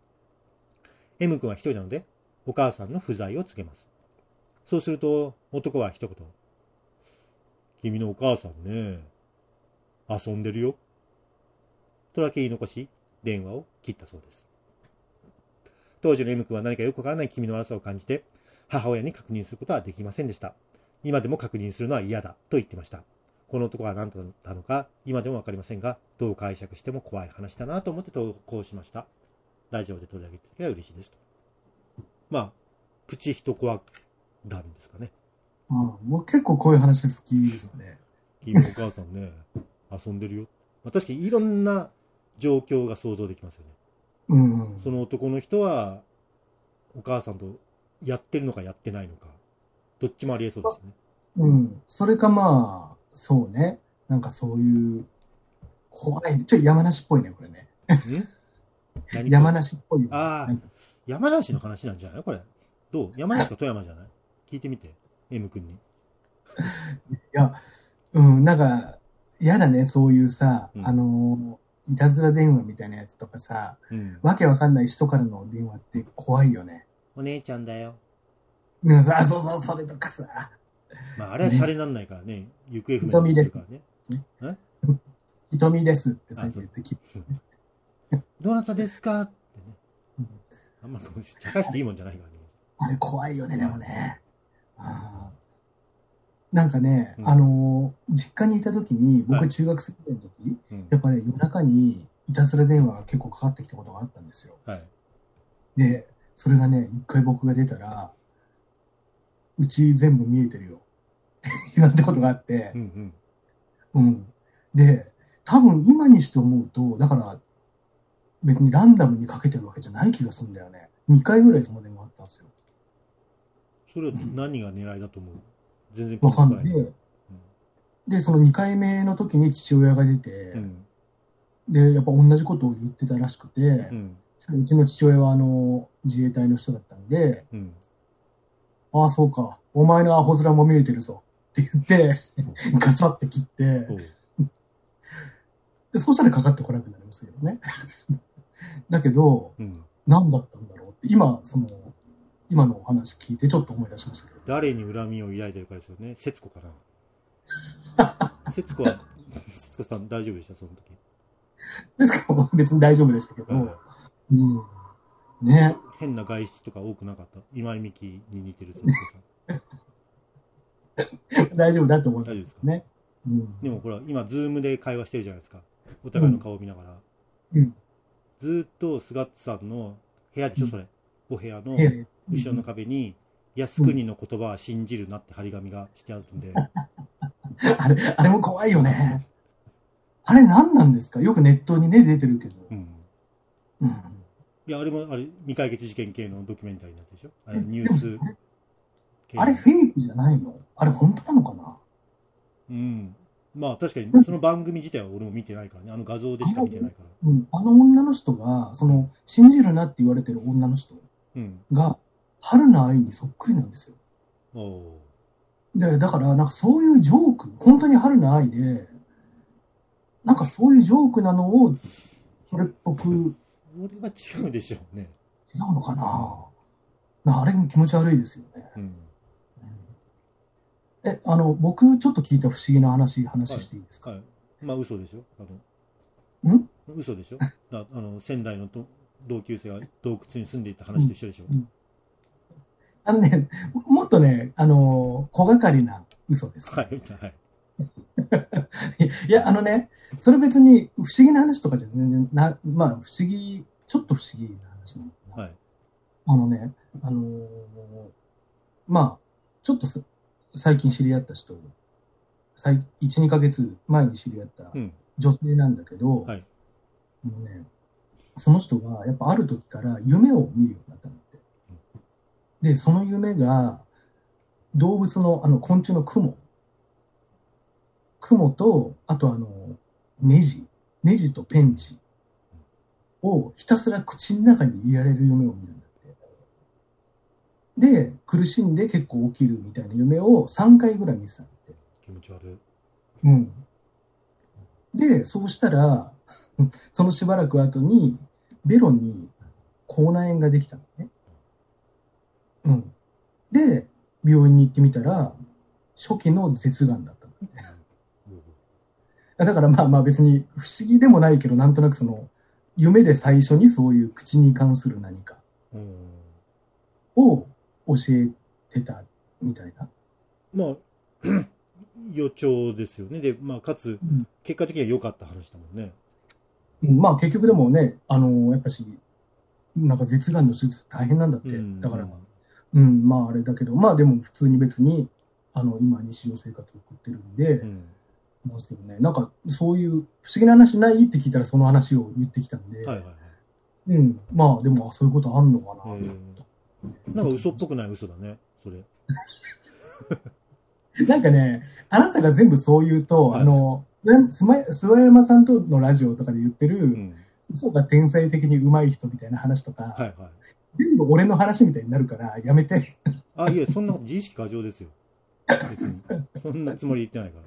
。M 君は一人なので、お母さんの不在を告げます。そうすると、男は一言、君のお母さんね、遊んでるよ。とだけ言い残し、電話を切ったそうです。当時の M 君は何かよくわからない気味の悪さを感じて、母親に確認することはできませんでした。今でも確認するのは嫌だと言ってました。この男は何だったのか今でもわかりませんが、どう解釈しても怖い話だなと思って投稿しました。ラジオで取り上げていただければ嬉しいですと。まあ、プチ一コア団ですかね。 うん、もう結構こういう話好きですね。 君のお母さんね、遊んでるよ。まあ、確かにいろんな状況が想像できますよね。 うんうん、 その男の人はお母さんとやってるのかやってないのか、どっちもありえそうですね。 うん。それかまあ、そうね。なんかそういう、怖い、ね、ちょっと山梨っぽいね、これね。ん山梨っぽいよ、ね。 ああ、山梨の話なんじゃないのこれ。どう？山梨か富山じゃない？聞いてみて、M 君に。いや、うん、なんか、嫌だね、そういうさ、うん、あの、いたずら電話みたいなやつとかさ、うん、わけわかんない人からの電話って怖いよね。 お姉ちゃんだよ。 うん、あ、そうそう、それとかさ。 まあ、あれはシャレになんないからね。行方不明になるからね。 ね瞳ですって最初言ってきて。 どなたですかってね。あんま茶化していいもんじゃないからね。 あれ怖いよね、でもね。あなんかね、うん、あのー、実家にいた時に、僕中学生ぐらいの時、はい、やっぱね、夜中にいたずら電話が結構かかってきたことがあったんですよ。はい、で、それがね、一回僕が出たら、うち全部見えてるよって言われたことがあって、うんうん、うん。で、多分今にして思うと、だから別にランダムにかけてるわけじゃない気がするんだよね。にかいぐらいその電話あったんですよ。 それは何が狙いだと思う？うん、全然わかんない。で、うん、で、そのにかいめの時に父親が出て、うん、で、やっぱ同じことを言ってたらしくて、うん、うちの父親はあの自衛隊の人だったんで、うん、ああ、そうか、お前のアホ面も見えてるぞって言って、ガチャって切って、でそうしたらかかってこなくなりますけどね。だけど、うん、何だったんだろうって、今、その、今のお話聞いてちょっと思い出しましたけど。 誰に恨みを抱いてるかですよね。節子かな。節子は、節子さん大丈夫でしたその時。 節子は別に大丈夫でしたけど、はい、うん。ね。 変な外出とか多くなかった。今井美樹に似てる節子さん。大丈夫だと思いますですね。 うん、でもほら、今、ズームで会話してるじゃないですか。お互いの顔を見ながら。うん、ずっと菅さんの部屋でしょ、それ。お部屋の後ろの壁に、靖国の言葉は信じるなって張り紙がしてあるんで。 あれ、あれも怖いよね。あれ何なんですか？よくネットにね、出てるけど。うん。 うん、いや、あれも、あれ、未解決事件系のドキュメンタリーのやつでしょ？あれ、ニュース。 あれフェイクじゃないの？あれ本当なのかな？ うん。まあ確かに、その番組自体は俺も見てないからね。あの画像でしか見てないから。 うん。あの女の人が、その、信じるなって言われてる女の人が、春菜愛にそっくりなんですよ。おで、だから、なんかそういうジョーク、本当に春菜愛で、なんかそういうジョークなのを、それっぽく。 俺は違うでしょうね。 違うのかな？ あれも気持ち悪いですよね。 うん。 え、あの、僕ちょっと聞いた不思議な話、 はい。 話していいですか？ はい。まあ嘘でしょ。あんの、嘘でしょ。だあの、仙台のと同級生が洞窟に住んでいたうん。 話と一緒でしょ。 うん。あのね、もっとね、あの、小掛かりな嘘ですね。 はい。はい。 いや、あのね、それ別に不思議な話とかじゃ全然な、まあ不思議、ちょっと不思議な話なのかな。 はい。 あのね、あのーまあ、ちょっとさ最近知り合った人、最いち、にかげつまえに知り合ったうん。 女性なんだけど、 はい。 あのね、その人がやっぱある時から夢を見るようになったのって。で、その夢が動物の、あの昆虫のクモ、クモと、あとあの、ネジ、ネジとペンチをひたすら口の中に入れられる夢を見るんだって。で、苦しんで結構起きるみたいな夢をさんかいぐらい見てたんだって。 気持ち悪い。 うん。で、そうしたら、そのしばらく後に、ベロに口内炎ができたのね。うん。で、病院に行ってみたら、初期の舌がんだったの。 うん。 だからまあまあ別に不思議でもないけど、なんとなくその、夢で最初にそういう口に関する何かうん。 を教えてたみたいな。 まあ、予兆ですよね。で、まあ、かつ、 うん。 結果的には良かった話だもんね。 うんまあ結局でもね、あのやっぱし、なんか舌がんの手術大変なんだっうん。うて。だから、 ん。 うん、まああれだけど、まあでも普通に別に、あの、今日常生活を送ってるんで、 うん。 ますけどね、なんかそういう不思議な話ないって聞いたらその話を言ってきたんで、 はいはいはい。 うん、まあでもそういうことあんのかなえと、 ー、なんかちょっと嘘っぽくない嘘だね。それ。 なんかね、あなたが全部そう言うと、あはい。 の、諏訪諏訪山さんとのラジオとかで言ってる、 うん。 嘘が天才的に上手い人みたいな話とか、 はいはい。 全部俺の話みたいになるからやめて。 あ、いえ、そんな自意識過剰ですよ。別に。そんなつもり言ってないから。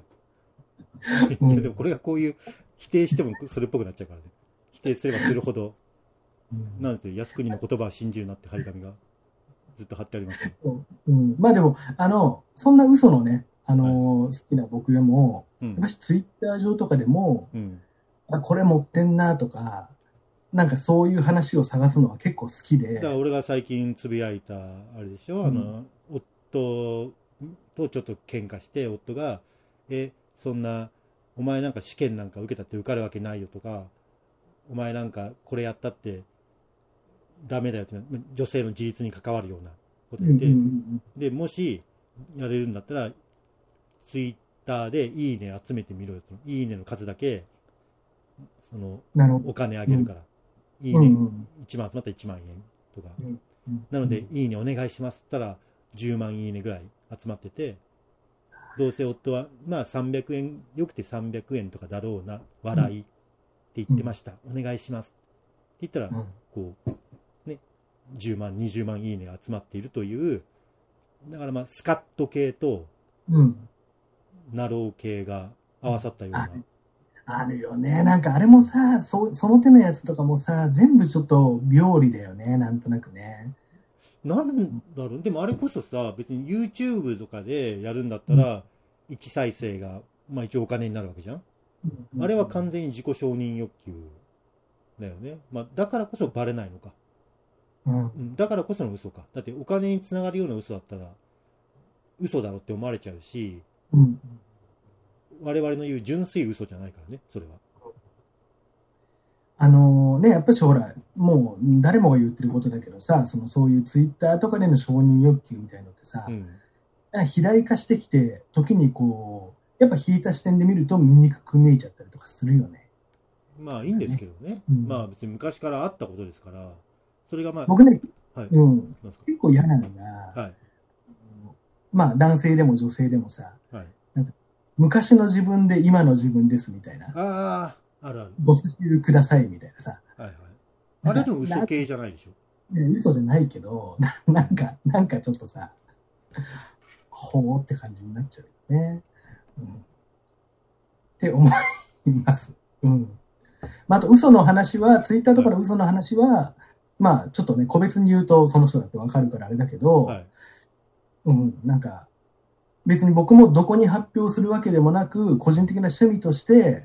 いや、でうん。 もこれがこういう、否定してもそれっぽくなっちゃうからね。否定すればするほど、 うん。 なんて、靖国の言葉を信じるなって張り紙がずっと貼ってありますね。 うん、まあでも、あの、そんな嘘のね、あはい。 の、好きな僕でも、 うん。 やっぱしツイッター上とかでも、 うん。 あ、これ持ってんなとか、なんかそういう話を探すのは結構好きで、 だから俺が最近つぶやいた、あれでしょ、 うん、 あの、夫とちょっと喧嘩して、夫が、え、そんな、お前なんか試験なんか受けたって受かるわけないよとか、お前なんかこれやったってダメだよって、女性の自立に関わるようなことうん、うん、う言って、 ん、 で、もしやれるんだったら、ツイッターでいいね集めてみろよと。いいねの数だけ、その、 なるほど。 お金あうん、 げるから。いいうん、 ねうん、 いちまん集まったらいちまん円とか。 うん、うん、 なので、 うん。 いいねお願いしますって言ったら、じゅうまんいいねぐらい集まってて、どうせ夫は、まあさんびゃくえん、よくてさんびゃくえんとかだろうな、 うん、 笑いって言っうん、 てました。お願いしますって言ったら、 うん、 こう、ね、じゅうまん、にじゅうまんいいねが集まっているという、だからまあ、スカット系とうん。 ナロー系が合わさったような。 ある、あるよね。なんかあれもさ、そ、その手のやつとかもさ、全部ちょっと病理だよね。なんとなくね。 なんだろう、でもあれこそさ、別に YouTube とかでやるんだったうん、 ら、いち再生が、まあ一応お金になるわけじゃん。 うん、うあれは完ん。 全に自己承認欲求だよね。まあだからこそバレないのか。 うん、 うん、だからこその嘘か。だってお金につながるような嘘だったら、嘘だろって思われちゃうし、 うん。 我々の言う純粋嘘じゃないからね、それは。 あのね、やっぱしほら、もう誰もが言ってることだけどさ、そのそういうツイッターとかでの承認欲求みたいのってさ、 うん。 肥大化してきて、時にこう、やっぱ引いた視点で見ると醜く見えちゃったりとかするよね。 まあいいんですなんかね。 けどね。 うん、 まあ別に昔からあったことですから、それがま僕ね、 あ、はい。 うん、 なんです結構嫌なのが、 か。はい。 まあ男性でも女性でもさ、 はい。 なんか昔の自分で今の自分ですみたいな、 ああ、あるある。 ご差し入れくださいみたいなさ、 はいはい。 なんか、 あれでも嘘な系じゃないでしょ。 ね嘘じゃないけど、ななんか、なんかちょっとさ、ほーって感じになっちゃうよね。うん、って思います。うん。まあ、あと嘘の話は、ツイッターとはい。 かの嘘の話は、 まあ、ちょっとね、個別に言うとその人だってわかるからあれだけど、 はい。 うん、なんか、別に僕もどこに発表するわけでもなく、個人的な趣味として、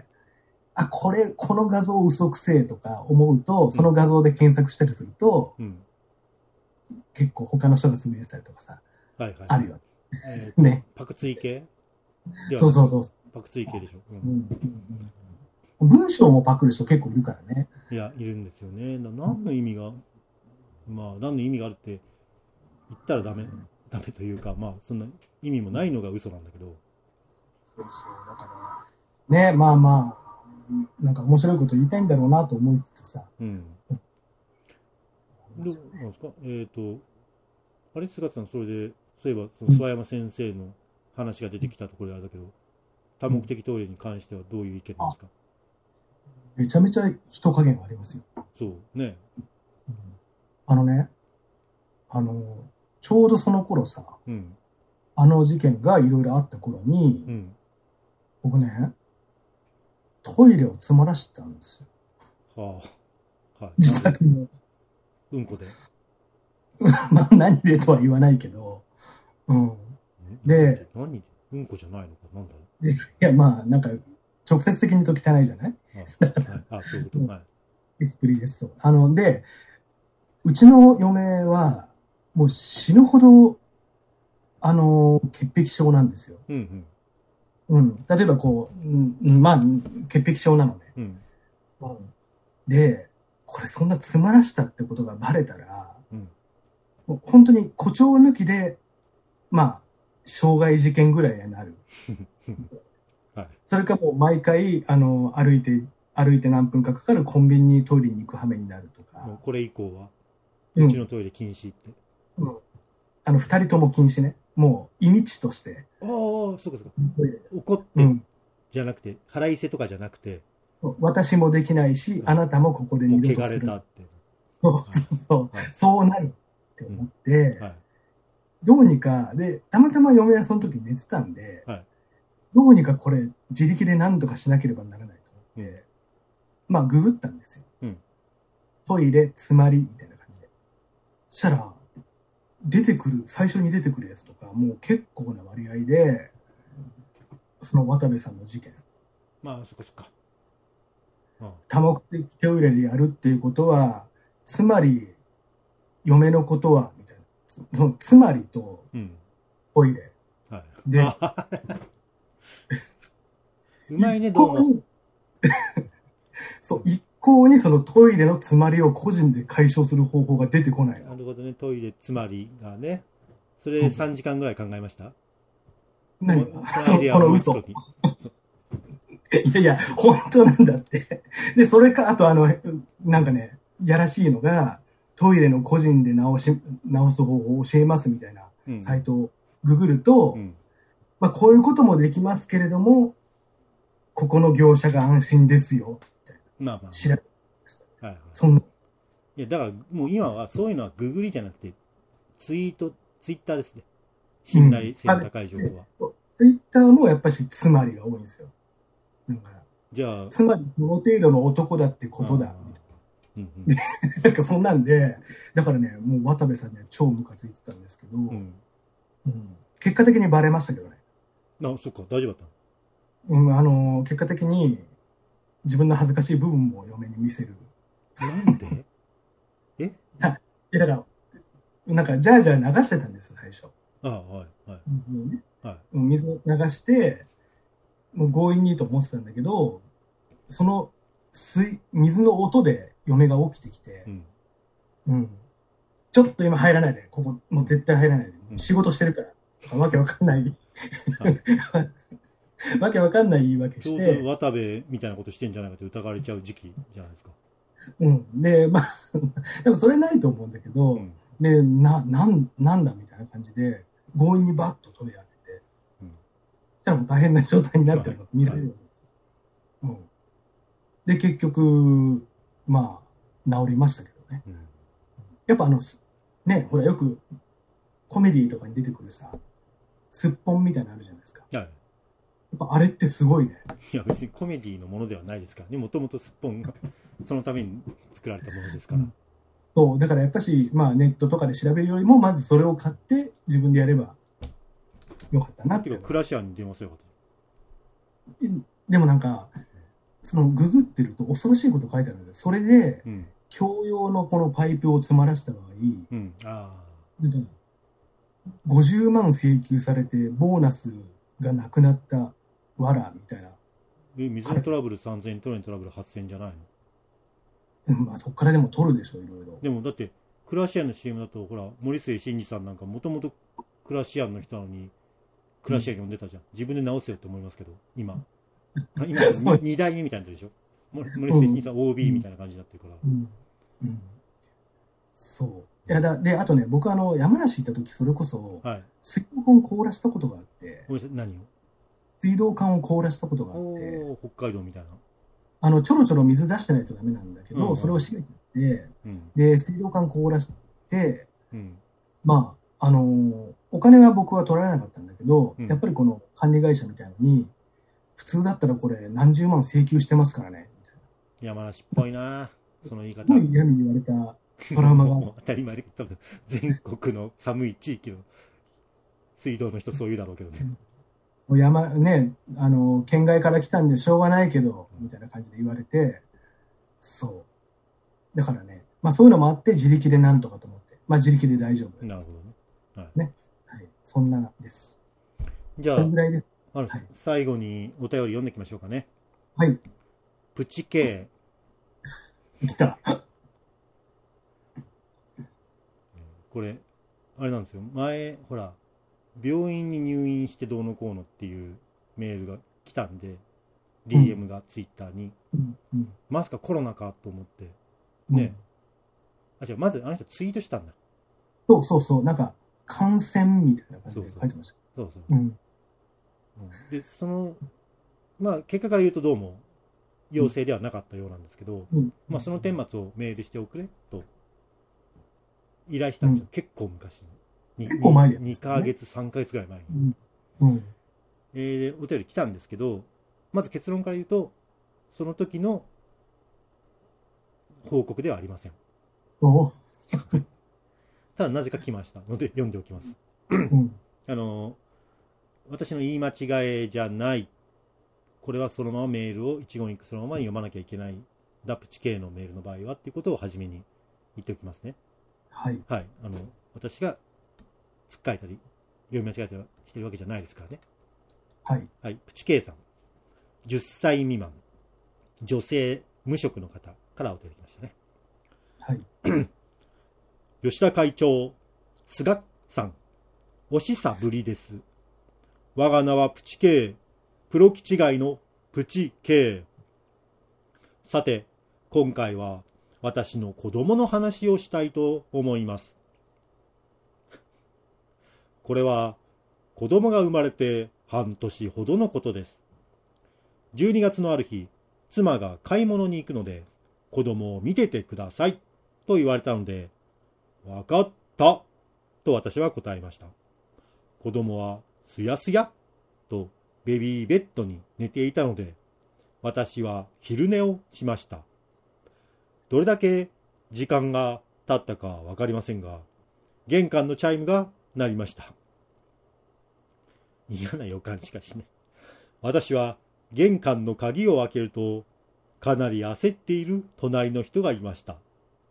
あ、これ、この画像嘘くせえとか思うと、その画像で検索したりすると、 うん。 結構他の人が勧めてたりとかさ、 はいはい。 あるよ。 えーね。 パクツイ系ではそうそうそう。 パクツイ系でしょ。う。 うんんうんうん、文章もパクる人結構いるからね。 いや、いるんですよね。な何の意味が、まあ、何の意味があるって言ったらダメ、ダメというか、まあ、そんな意味もないのが嘘なんだけど。 そうそう。だから、ね、まあまあ、なんか面白いこと言いたいんだろうなと思いつつさ。 うん。どうなんですかえっ、ー、と、あれ、菅田さん、それで、そういえば、その諏訪山先生の話が出てきたところであれだけど、多目的トイレに関してはどういう意見なんですか？ めちゃめちゃ人加減ありますよ。 そうね。 うん、あのね、あの、ちょうどその頃さ、 うん。 あの事件がいろいろあった頃に、 うん。 僕ね、トイレを詰まらしてたんですよ。 はあ。はい。 自宅の。 うんこで。 まあ何でとは言わないけど、うん。で、 何でうんこじゃないのかなんだろいやまあなんか直接的に言うと汚いじゃない？ う。はい。あ、そういうこと。はい。 エスプリです。あの、で、うちの嫁は、もう死ぬほど、あの、潔癖症なんですよ。 うんうん。 うん。例えばこう、うん、まあ、潔癖症なのね。 うん。 うん。で、これそんな詰まらしたってことがバレたら、 うん。 もう本当に誇張抜きで、まあ、傷害事件ぐらいになる。 はい。 それかもう毎回、あの、歩いて、歩いて何分かかかるコンビニにトイレに行く羽目になるとか。 もうこれ以降は、 ううんちのトイレ禁止って。 うん。あの、二人とも禁止ね。もう、意味地として。 ああ、そうかそうか。怒って、 うん。 じゃなくて、腹いせとかじゃなくて、 私もできないし、 うん、 あなたもここでもう二度とする。 汚れたって。 そうそうそう、はい。そうなるって思って、うんはい、どうにか、で、たまたま嫁はその時寝てたんで、はい、どうにかこれ自力で何とかしなければならないと思って、うん、まあググったんですよ。うん、トイレ、詰まりみたいな感じで。そしたら、出てくる、最初に出てくるやつとか、もう結構な割合で、その渡部さんの事件。 まあ、そっかそっか。 多目的トイレでやるっていうことは、つまり、嫁のことは、みたいな。そのつまりと、トイレ。うん、はい、で、 うまいね、どうも。 そう、一向にそのトイレの詰まりを個人で解消する方法が出てこない。 なるほどね、トイレ詰まりがね。それさんじかんぐらい考えました？ 何がこの嘘。いやいや、本当なんだって。で、それか、あとあの、なんかね、やらしいのが、トイレの個人で直し、直す方法を教えますみたいなサイトをググると、うん、まあこういうこともできますけれども、ここの業者が安心ですよ。 まあまあ。 調べました。 はいはい。 そんな。 いや、だからもう今はそういうのはググりじゃなくて、ツイート、ツイッターですね。信頼性の高い情報は。 うん、ツイッターもやっぱしつまりが多いんですよ。だからじゃあ。 つまり、どの程度の男だってことだ。みたいな。うんうん、で、なんかそんなんで、だからね、もう渡部さんには超ムカついてたんですけど、うんうん、結果的にバレましたけどね。 あ、そっか、大丈夫だった。 うん、あの、結果的に自分の恥ずかしい部分も嫁に見せる。 なんでえいや、だから、なんか、じゃあじゃあ流してたんですよ、最初。 ああ、はい、はい。 うんねはい、水を流して、もう強引にと思ってたんだけど、その水、水の音で嫁が起きてきて、うん。うん、ちょっと今入らないで、ここ、もう絶対入らないで。うん、仕事してるから。わけわかんない。はい、わけわかんない言い訳して。 ちょうど渡部みたいなことしてんじゃないかと疑われちゃう時期じゃないですか。 うん。で、まあ、でもそれないと思うんだけど、うん、で、な、なん、なんだみたいな感じで、強引にバッとトイレ開けて、うん。そしたらもう大変な状態になってるのが見られるんですよ。はいはい、うん。で、結局、まあ、治りましたけどね。うん、やっぱあの、ね、ほらよくコメディとかに出てくるさ、すっぽんみたいなのあるじゃないですか。はい。やっぱあれってすごいね。 いや別にコメディのものではないですからね。もともとすっぽんがそのために作られたものですから。うん、 そう、だからやっぱし、まあネットとかで調べるよりも、まずそれを買って自分でやればよかったなってて。 いうか、クラシアンに電話すればよかっでもなんか、そのググってると恐ろしいこと書いてあるんで、それでた。うん。 共用のこのパイプを詰まらせた場合、 うん。ああ。 でごじゅうまん請求されて、ボーナスがなくなったわらみたいな。 え、水のトラブルさんぜん、トイレのトラブルはっせんじゃないの？ うん、まあそこからでも取るでしょ、いろいろ。 でもだって、クラシアンの シーエム だと、ほら、森末慎二さんなんかもともとクラシアンの人なのに、クラシアン呼んでたじゃん。自分で直せよと思いますけど、今。今、 そうに代目みたいなやつでしょ？森森末慎二さん オービー みたいな感じになってるから。 うんうんそう。いやだで、あとね、僕あの、山梨行った時、それこそ、 はい。 水道管を凍らしたことがあって、 ごめんなさい、何水道管を凍らしたことがあを？ って、 おー、北海道みたいな。 あの、ちょろちょろ水出してないとダメなんだけど、 うんうんそれを閉めてって、 うん。 で、水道管凍らして、 うん。 まあ、あのーお金は僕は取られなかったんだけど、 うんやっぱりこの管理会社みたいのに、普通だったらこれ何十万請求してますからね、みたいな。 山梨っぽいなその言い方。 すごい嫌に言われたトラウマがあるもう当たり前で、多分、全国の寒い地域の水道の人そう言うだろうけどね。 もう山、ね、あの、県外から来たんでしょうがないけど、みたいな感じで言われて、そう。だからね、まあそういうのもあって自力でなんとかと思って、まあ自力で大丈夫。 なるほどね。はい。 ね。はい。そんなです。 じゃあそれぐ、らいです。 あのはい。 最後にお便り読んでいきましょうかね。 はい。 プチ系。 来た。 これ、あれなんですよ。前、ほら、病院に入院してどうのこうのっていうメールが来たんで、ディーエム がツイッターに、 うん。うん。 まさかコロナかと思って、 うんね。あ、違う、まずあの人ツイートしたんだ。 そうそうそう。なんか、感染みたいな感じで書いてました。 そうそう。 うん。 うんで、その、まあ、結果から言うとどうも、陽性ではなかったようなんですけど、 うん。 まあ、その顛末をメールしておくれと依頼したんですよ。 うん結構昔に。 結構前でやったんでにすよねかげつ、さんかげつぐらい前に。 うん。うん。 えーでお便り来たんですけど、まず結論から言うと、その時の報告ではありません。 おただなぜか来ましたので読んでおきます。 うん。 あの、私の言い間違いじゃない。これはそのままメールを一言一句そのまま読まなきゃいけない。ダプチ系のメールの場合はっていうことを初めに言っておきますね。 はい。 はい。あの、私がつっかえたり、読み間違えたりしてるわけじゃないですからね。 はい。 はい。プチケイさん。じゅっさい未満。女性、無職の方からお便り来ましたね。 はい。 吉田会長、菅さん。おしさぶりです。我が名はプチケイ。プロキ違いのプチケイ。さて、今回は私の子供の話をしたいと思います。これは子供が生まれて半年ほどのことです。じゅうにがつのある日、妻が買い物に行くので、子供を見ててくださいと言われたので、わかったと私は答えました。子供はすやすやとベビーベッドに寝ていたので、私は昼寝をしました。どれだけ時間が経ったかわかりませんが、玄関のチャイムが鳴りました。嫌な予感しかしね。私は玄関の鍵を開けると、かなり焦っている隣の人がいました。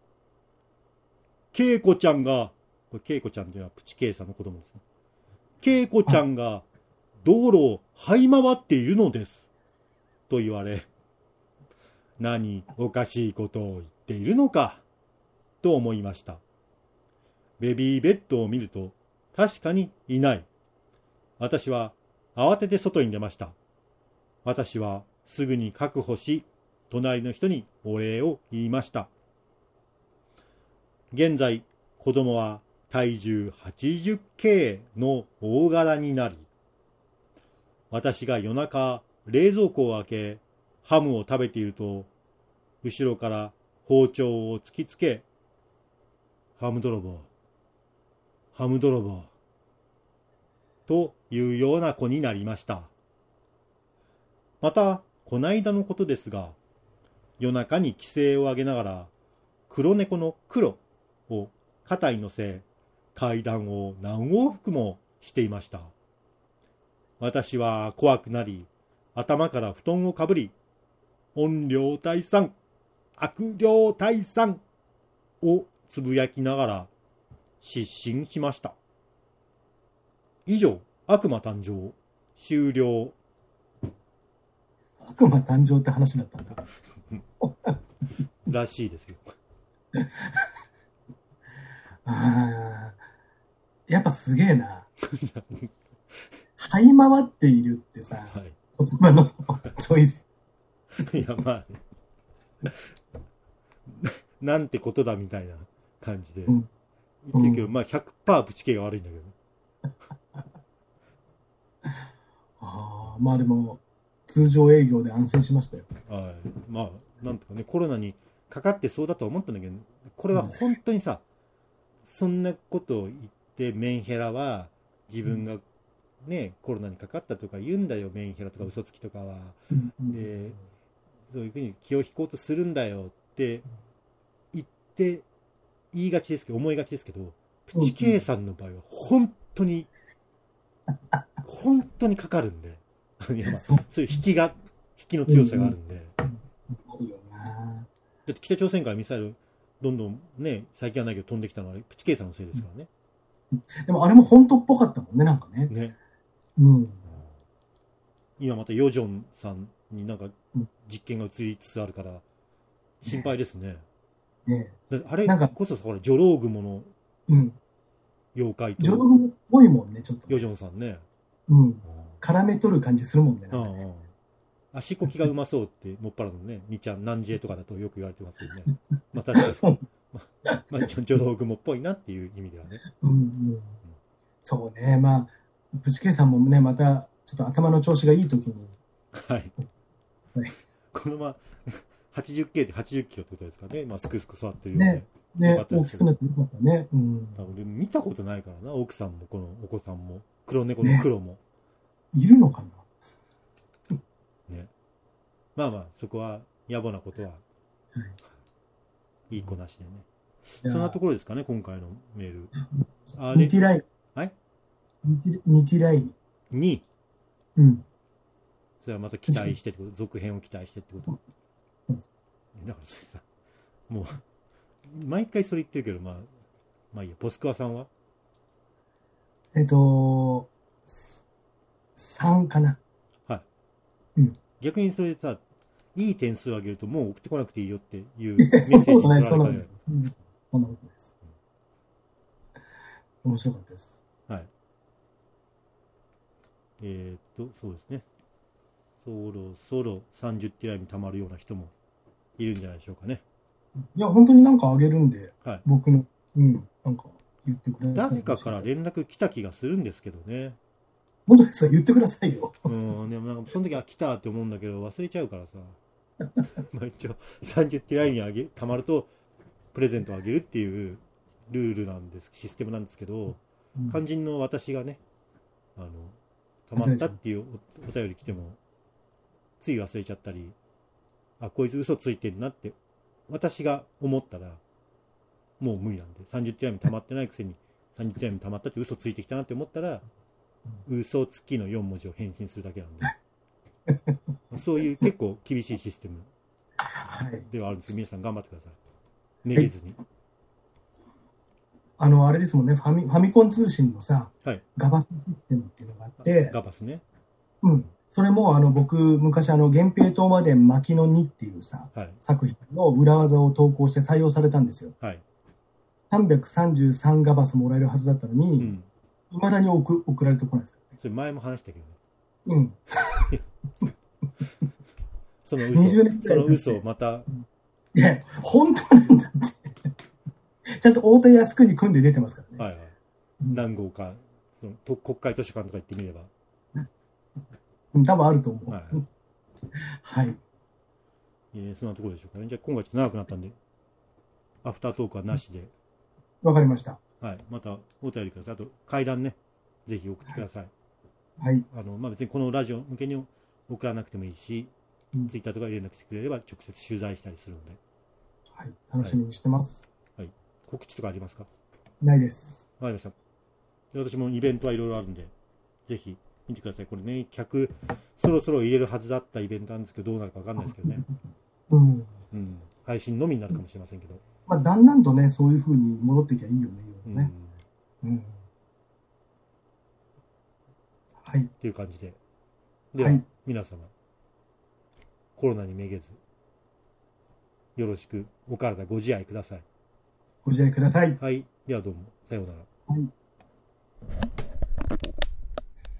ケイコちゃんが、これケイコちゃんというのはプチケイさんの子供ですね。ケイコちゃんが道路を這い回っているのです。と言われ、何おかしいことを言っているのか、と思いました。ベビーベッドを見ると、確かにいない。私は慌てて外に出ました。私はすぐに確保し、隣の人にお礼を言いました。現在、子供は体重 はちじゅっケー の大柄になり、私が夜中、冷蔵庫を開け、ハムを食べていると、後ろから包丁を突きつけ、ハム泥棒、ハム泥棒、というような子になりました。また、こないだのことですが、夜中に奇声を上げながら、黒猫の黒を肩に乗せ、階段を何往復もしていました。私は怖くなり、頭から布団をかぶり、怨霊退散、悪霊退散をつぶやきながら失神しました。以上、悪魔誕生、終了。 悪魔誕生って話だったんだ。 らしいですよ。 あやっぱすげえな。這い回っているってさ、はい、言葉のチョイス。 いや、まあ、ね、なんてことだみたいな感じで言ってるけど、うん、まあ ひゃくパーセント ブチ系が悪いんだけど。 ああ、まあでも、通常営業で安心しましたよ。 はい。まあ、なんとかね、コロナにかかってそうだと思ったんだけど、これは本当にさ、うん、そんなことを言って、メンヘラは自分がね、コロナにかかったとか言うんだよ、メンヘラとか嘘つきとかは。うん、で、そういうふうに気を引こうとするんだよって言って、言いがちですけど、思いがちですけど、プチ K さんの場合は本当に、本当にかかるんで。いやまあ、そういう引きが、引きの強さがあるんで。あるよな。だって北朝鮮からミサイル、どんどんね、最近はないけど飛んできたのはプチ K さんのせいですからね。 でもあれも本当っぽかったもんね、なんかね。 ね。 うん。 今またヨジョンさんになんか実験が移りつつあるから、心配ですね。ね。ねあれこそさ、ほら、ジョロウグモの妖怪と。 ジョロウグモっぽいもんね、ちょっと、ね。 ヨジョンさんね。 うん。絡め取る感じするもんね。なんかね、うんうん、 足こきがうまそうってもっぱらのね、みちゃん南ジェとかだとよく言われてますけどね。まあ確かに、まあ、まあ、ジョロウグモっぽいなっていう意味ではね。 うんうんうん、そうね、まあプチ K さんもね、またちょっと頭の調子がいい時に、 はい。はい、このまま はちじゅっケー ではちじゅっキロってことですかね。まあすくすく座ってるようで。 ね、ね、大きくなってよかったね。うん。 俺見たことないからな、奥さんもこのお子さんも黒猫の黒も。ね、 いるのかなね。まあまあ、そこは野暮なことは、はい、いい子なしでね。そんなところですかね、今回のメール。 あニティライン。 はいニティライン。 に。 うん。 それはまた期待してってこと、続編を期待してってこと。うん、だからそれさ、もう、毎回それ言ってるけど、まあ、まあいいや、ボスクワさんはえっと、さんかな。 はい。 うん。 逆にそれでさ、いい点数を上げるともう送ってこなくていいよっていうメッセージに取られるから。 そんなことです。面白かったです。 はい。えー、っと、そうですね。そろそろさんじゅうティライに溜まるような人もいるんじゃないでしょうかね。 いや、本当になんかあげるんで、 はい、 僕の、うん、なんか言ってください。 誰かから連絡来た気がするんですけどね。 本当ですか、言ってくださいよ。 うん、でもなんかその時は来たって思うんだけど忘れちゃうからさ。まあ一応さんじゅうティライにあげ溜まるとプレゼントをあげるっていうルールなんです、システムなんですけど、うん、肝心の私がね、あの溜まったっていうお、お便り来てもつい忘れちゃったり、あ、こいつ嘘ついてるなって私が思ったらもう無理なんで、さんじゅうティライに溜まってないくせにさんじゅうティライに溜まったって嘘ついてきたなって思ったら、嘘つきのよん文字を返信するだけなんでそういう結構厳しいシステムではあるんですけど、皆さん頑張ってください。めげずに。 あの、あれですもんね、ファミ、ファミコン通信のさ、 はい、 ガバスシステムっていうのがあって、 ガバスね。 うん。それも、あの、僕、昔、あの、源平東馬伝牧野にっていうさ、 はい、 作品の裏技を投稿して採用されたんですよ。 はい。 さんびゃくさんじゅうさんガバスもらえるはずだったのに、うん、未だに送、送られてこないですからね。 それ前も話したけどね。 うん。 その嘘、その嘘をまた。 いや、本当なんだって。ちゃんと太田靖国組んで出てますからね。 はいはい。何号か、そのと国会図書館とか行ってみれば。 多分あると思う。はい。はい。 えー、そんなところでしょうかね。じゃあ今回ちょっと長くなったんで、アフタートークはなしで。 わかりました。 はい。またお便りください。あと、階段ね、ぜひ送ってください。 はい。 あの、まあ、別にこのラジオ向けに送らなくてもいいし、うん、ツイッターとか連絡してくれれば直接取材したりするので。 はい。楽しみにしてます。 はい。はい、 告知とかありますか？ ないです。 わかりました。で私もイベントはいろいろあるんで、ぜひ見てください。これね、客、そろそろ入れるはずだったイベントなんですけど、どうなるかわかんないですけどね。 うん。 うん。配信のみになるかもしれませんけど。 まあ、だんだんとね、そういう風に戻ってきゃいいよね、いいよね。うん。うん。はい。 っていう感じで。では、はい、皆様、コロナにめげず、よろしくお体ご自愛ください。 ご自愛ください。 はい。ではどうも、さようなら。 はい。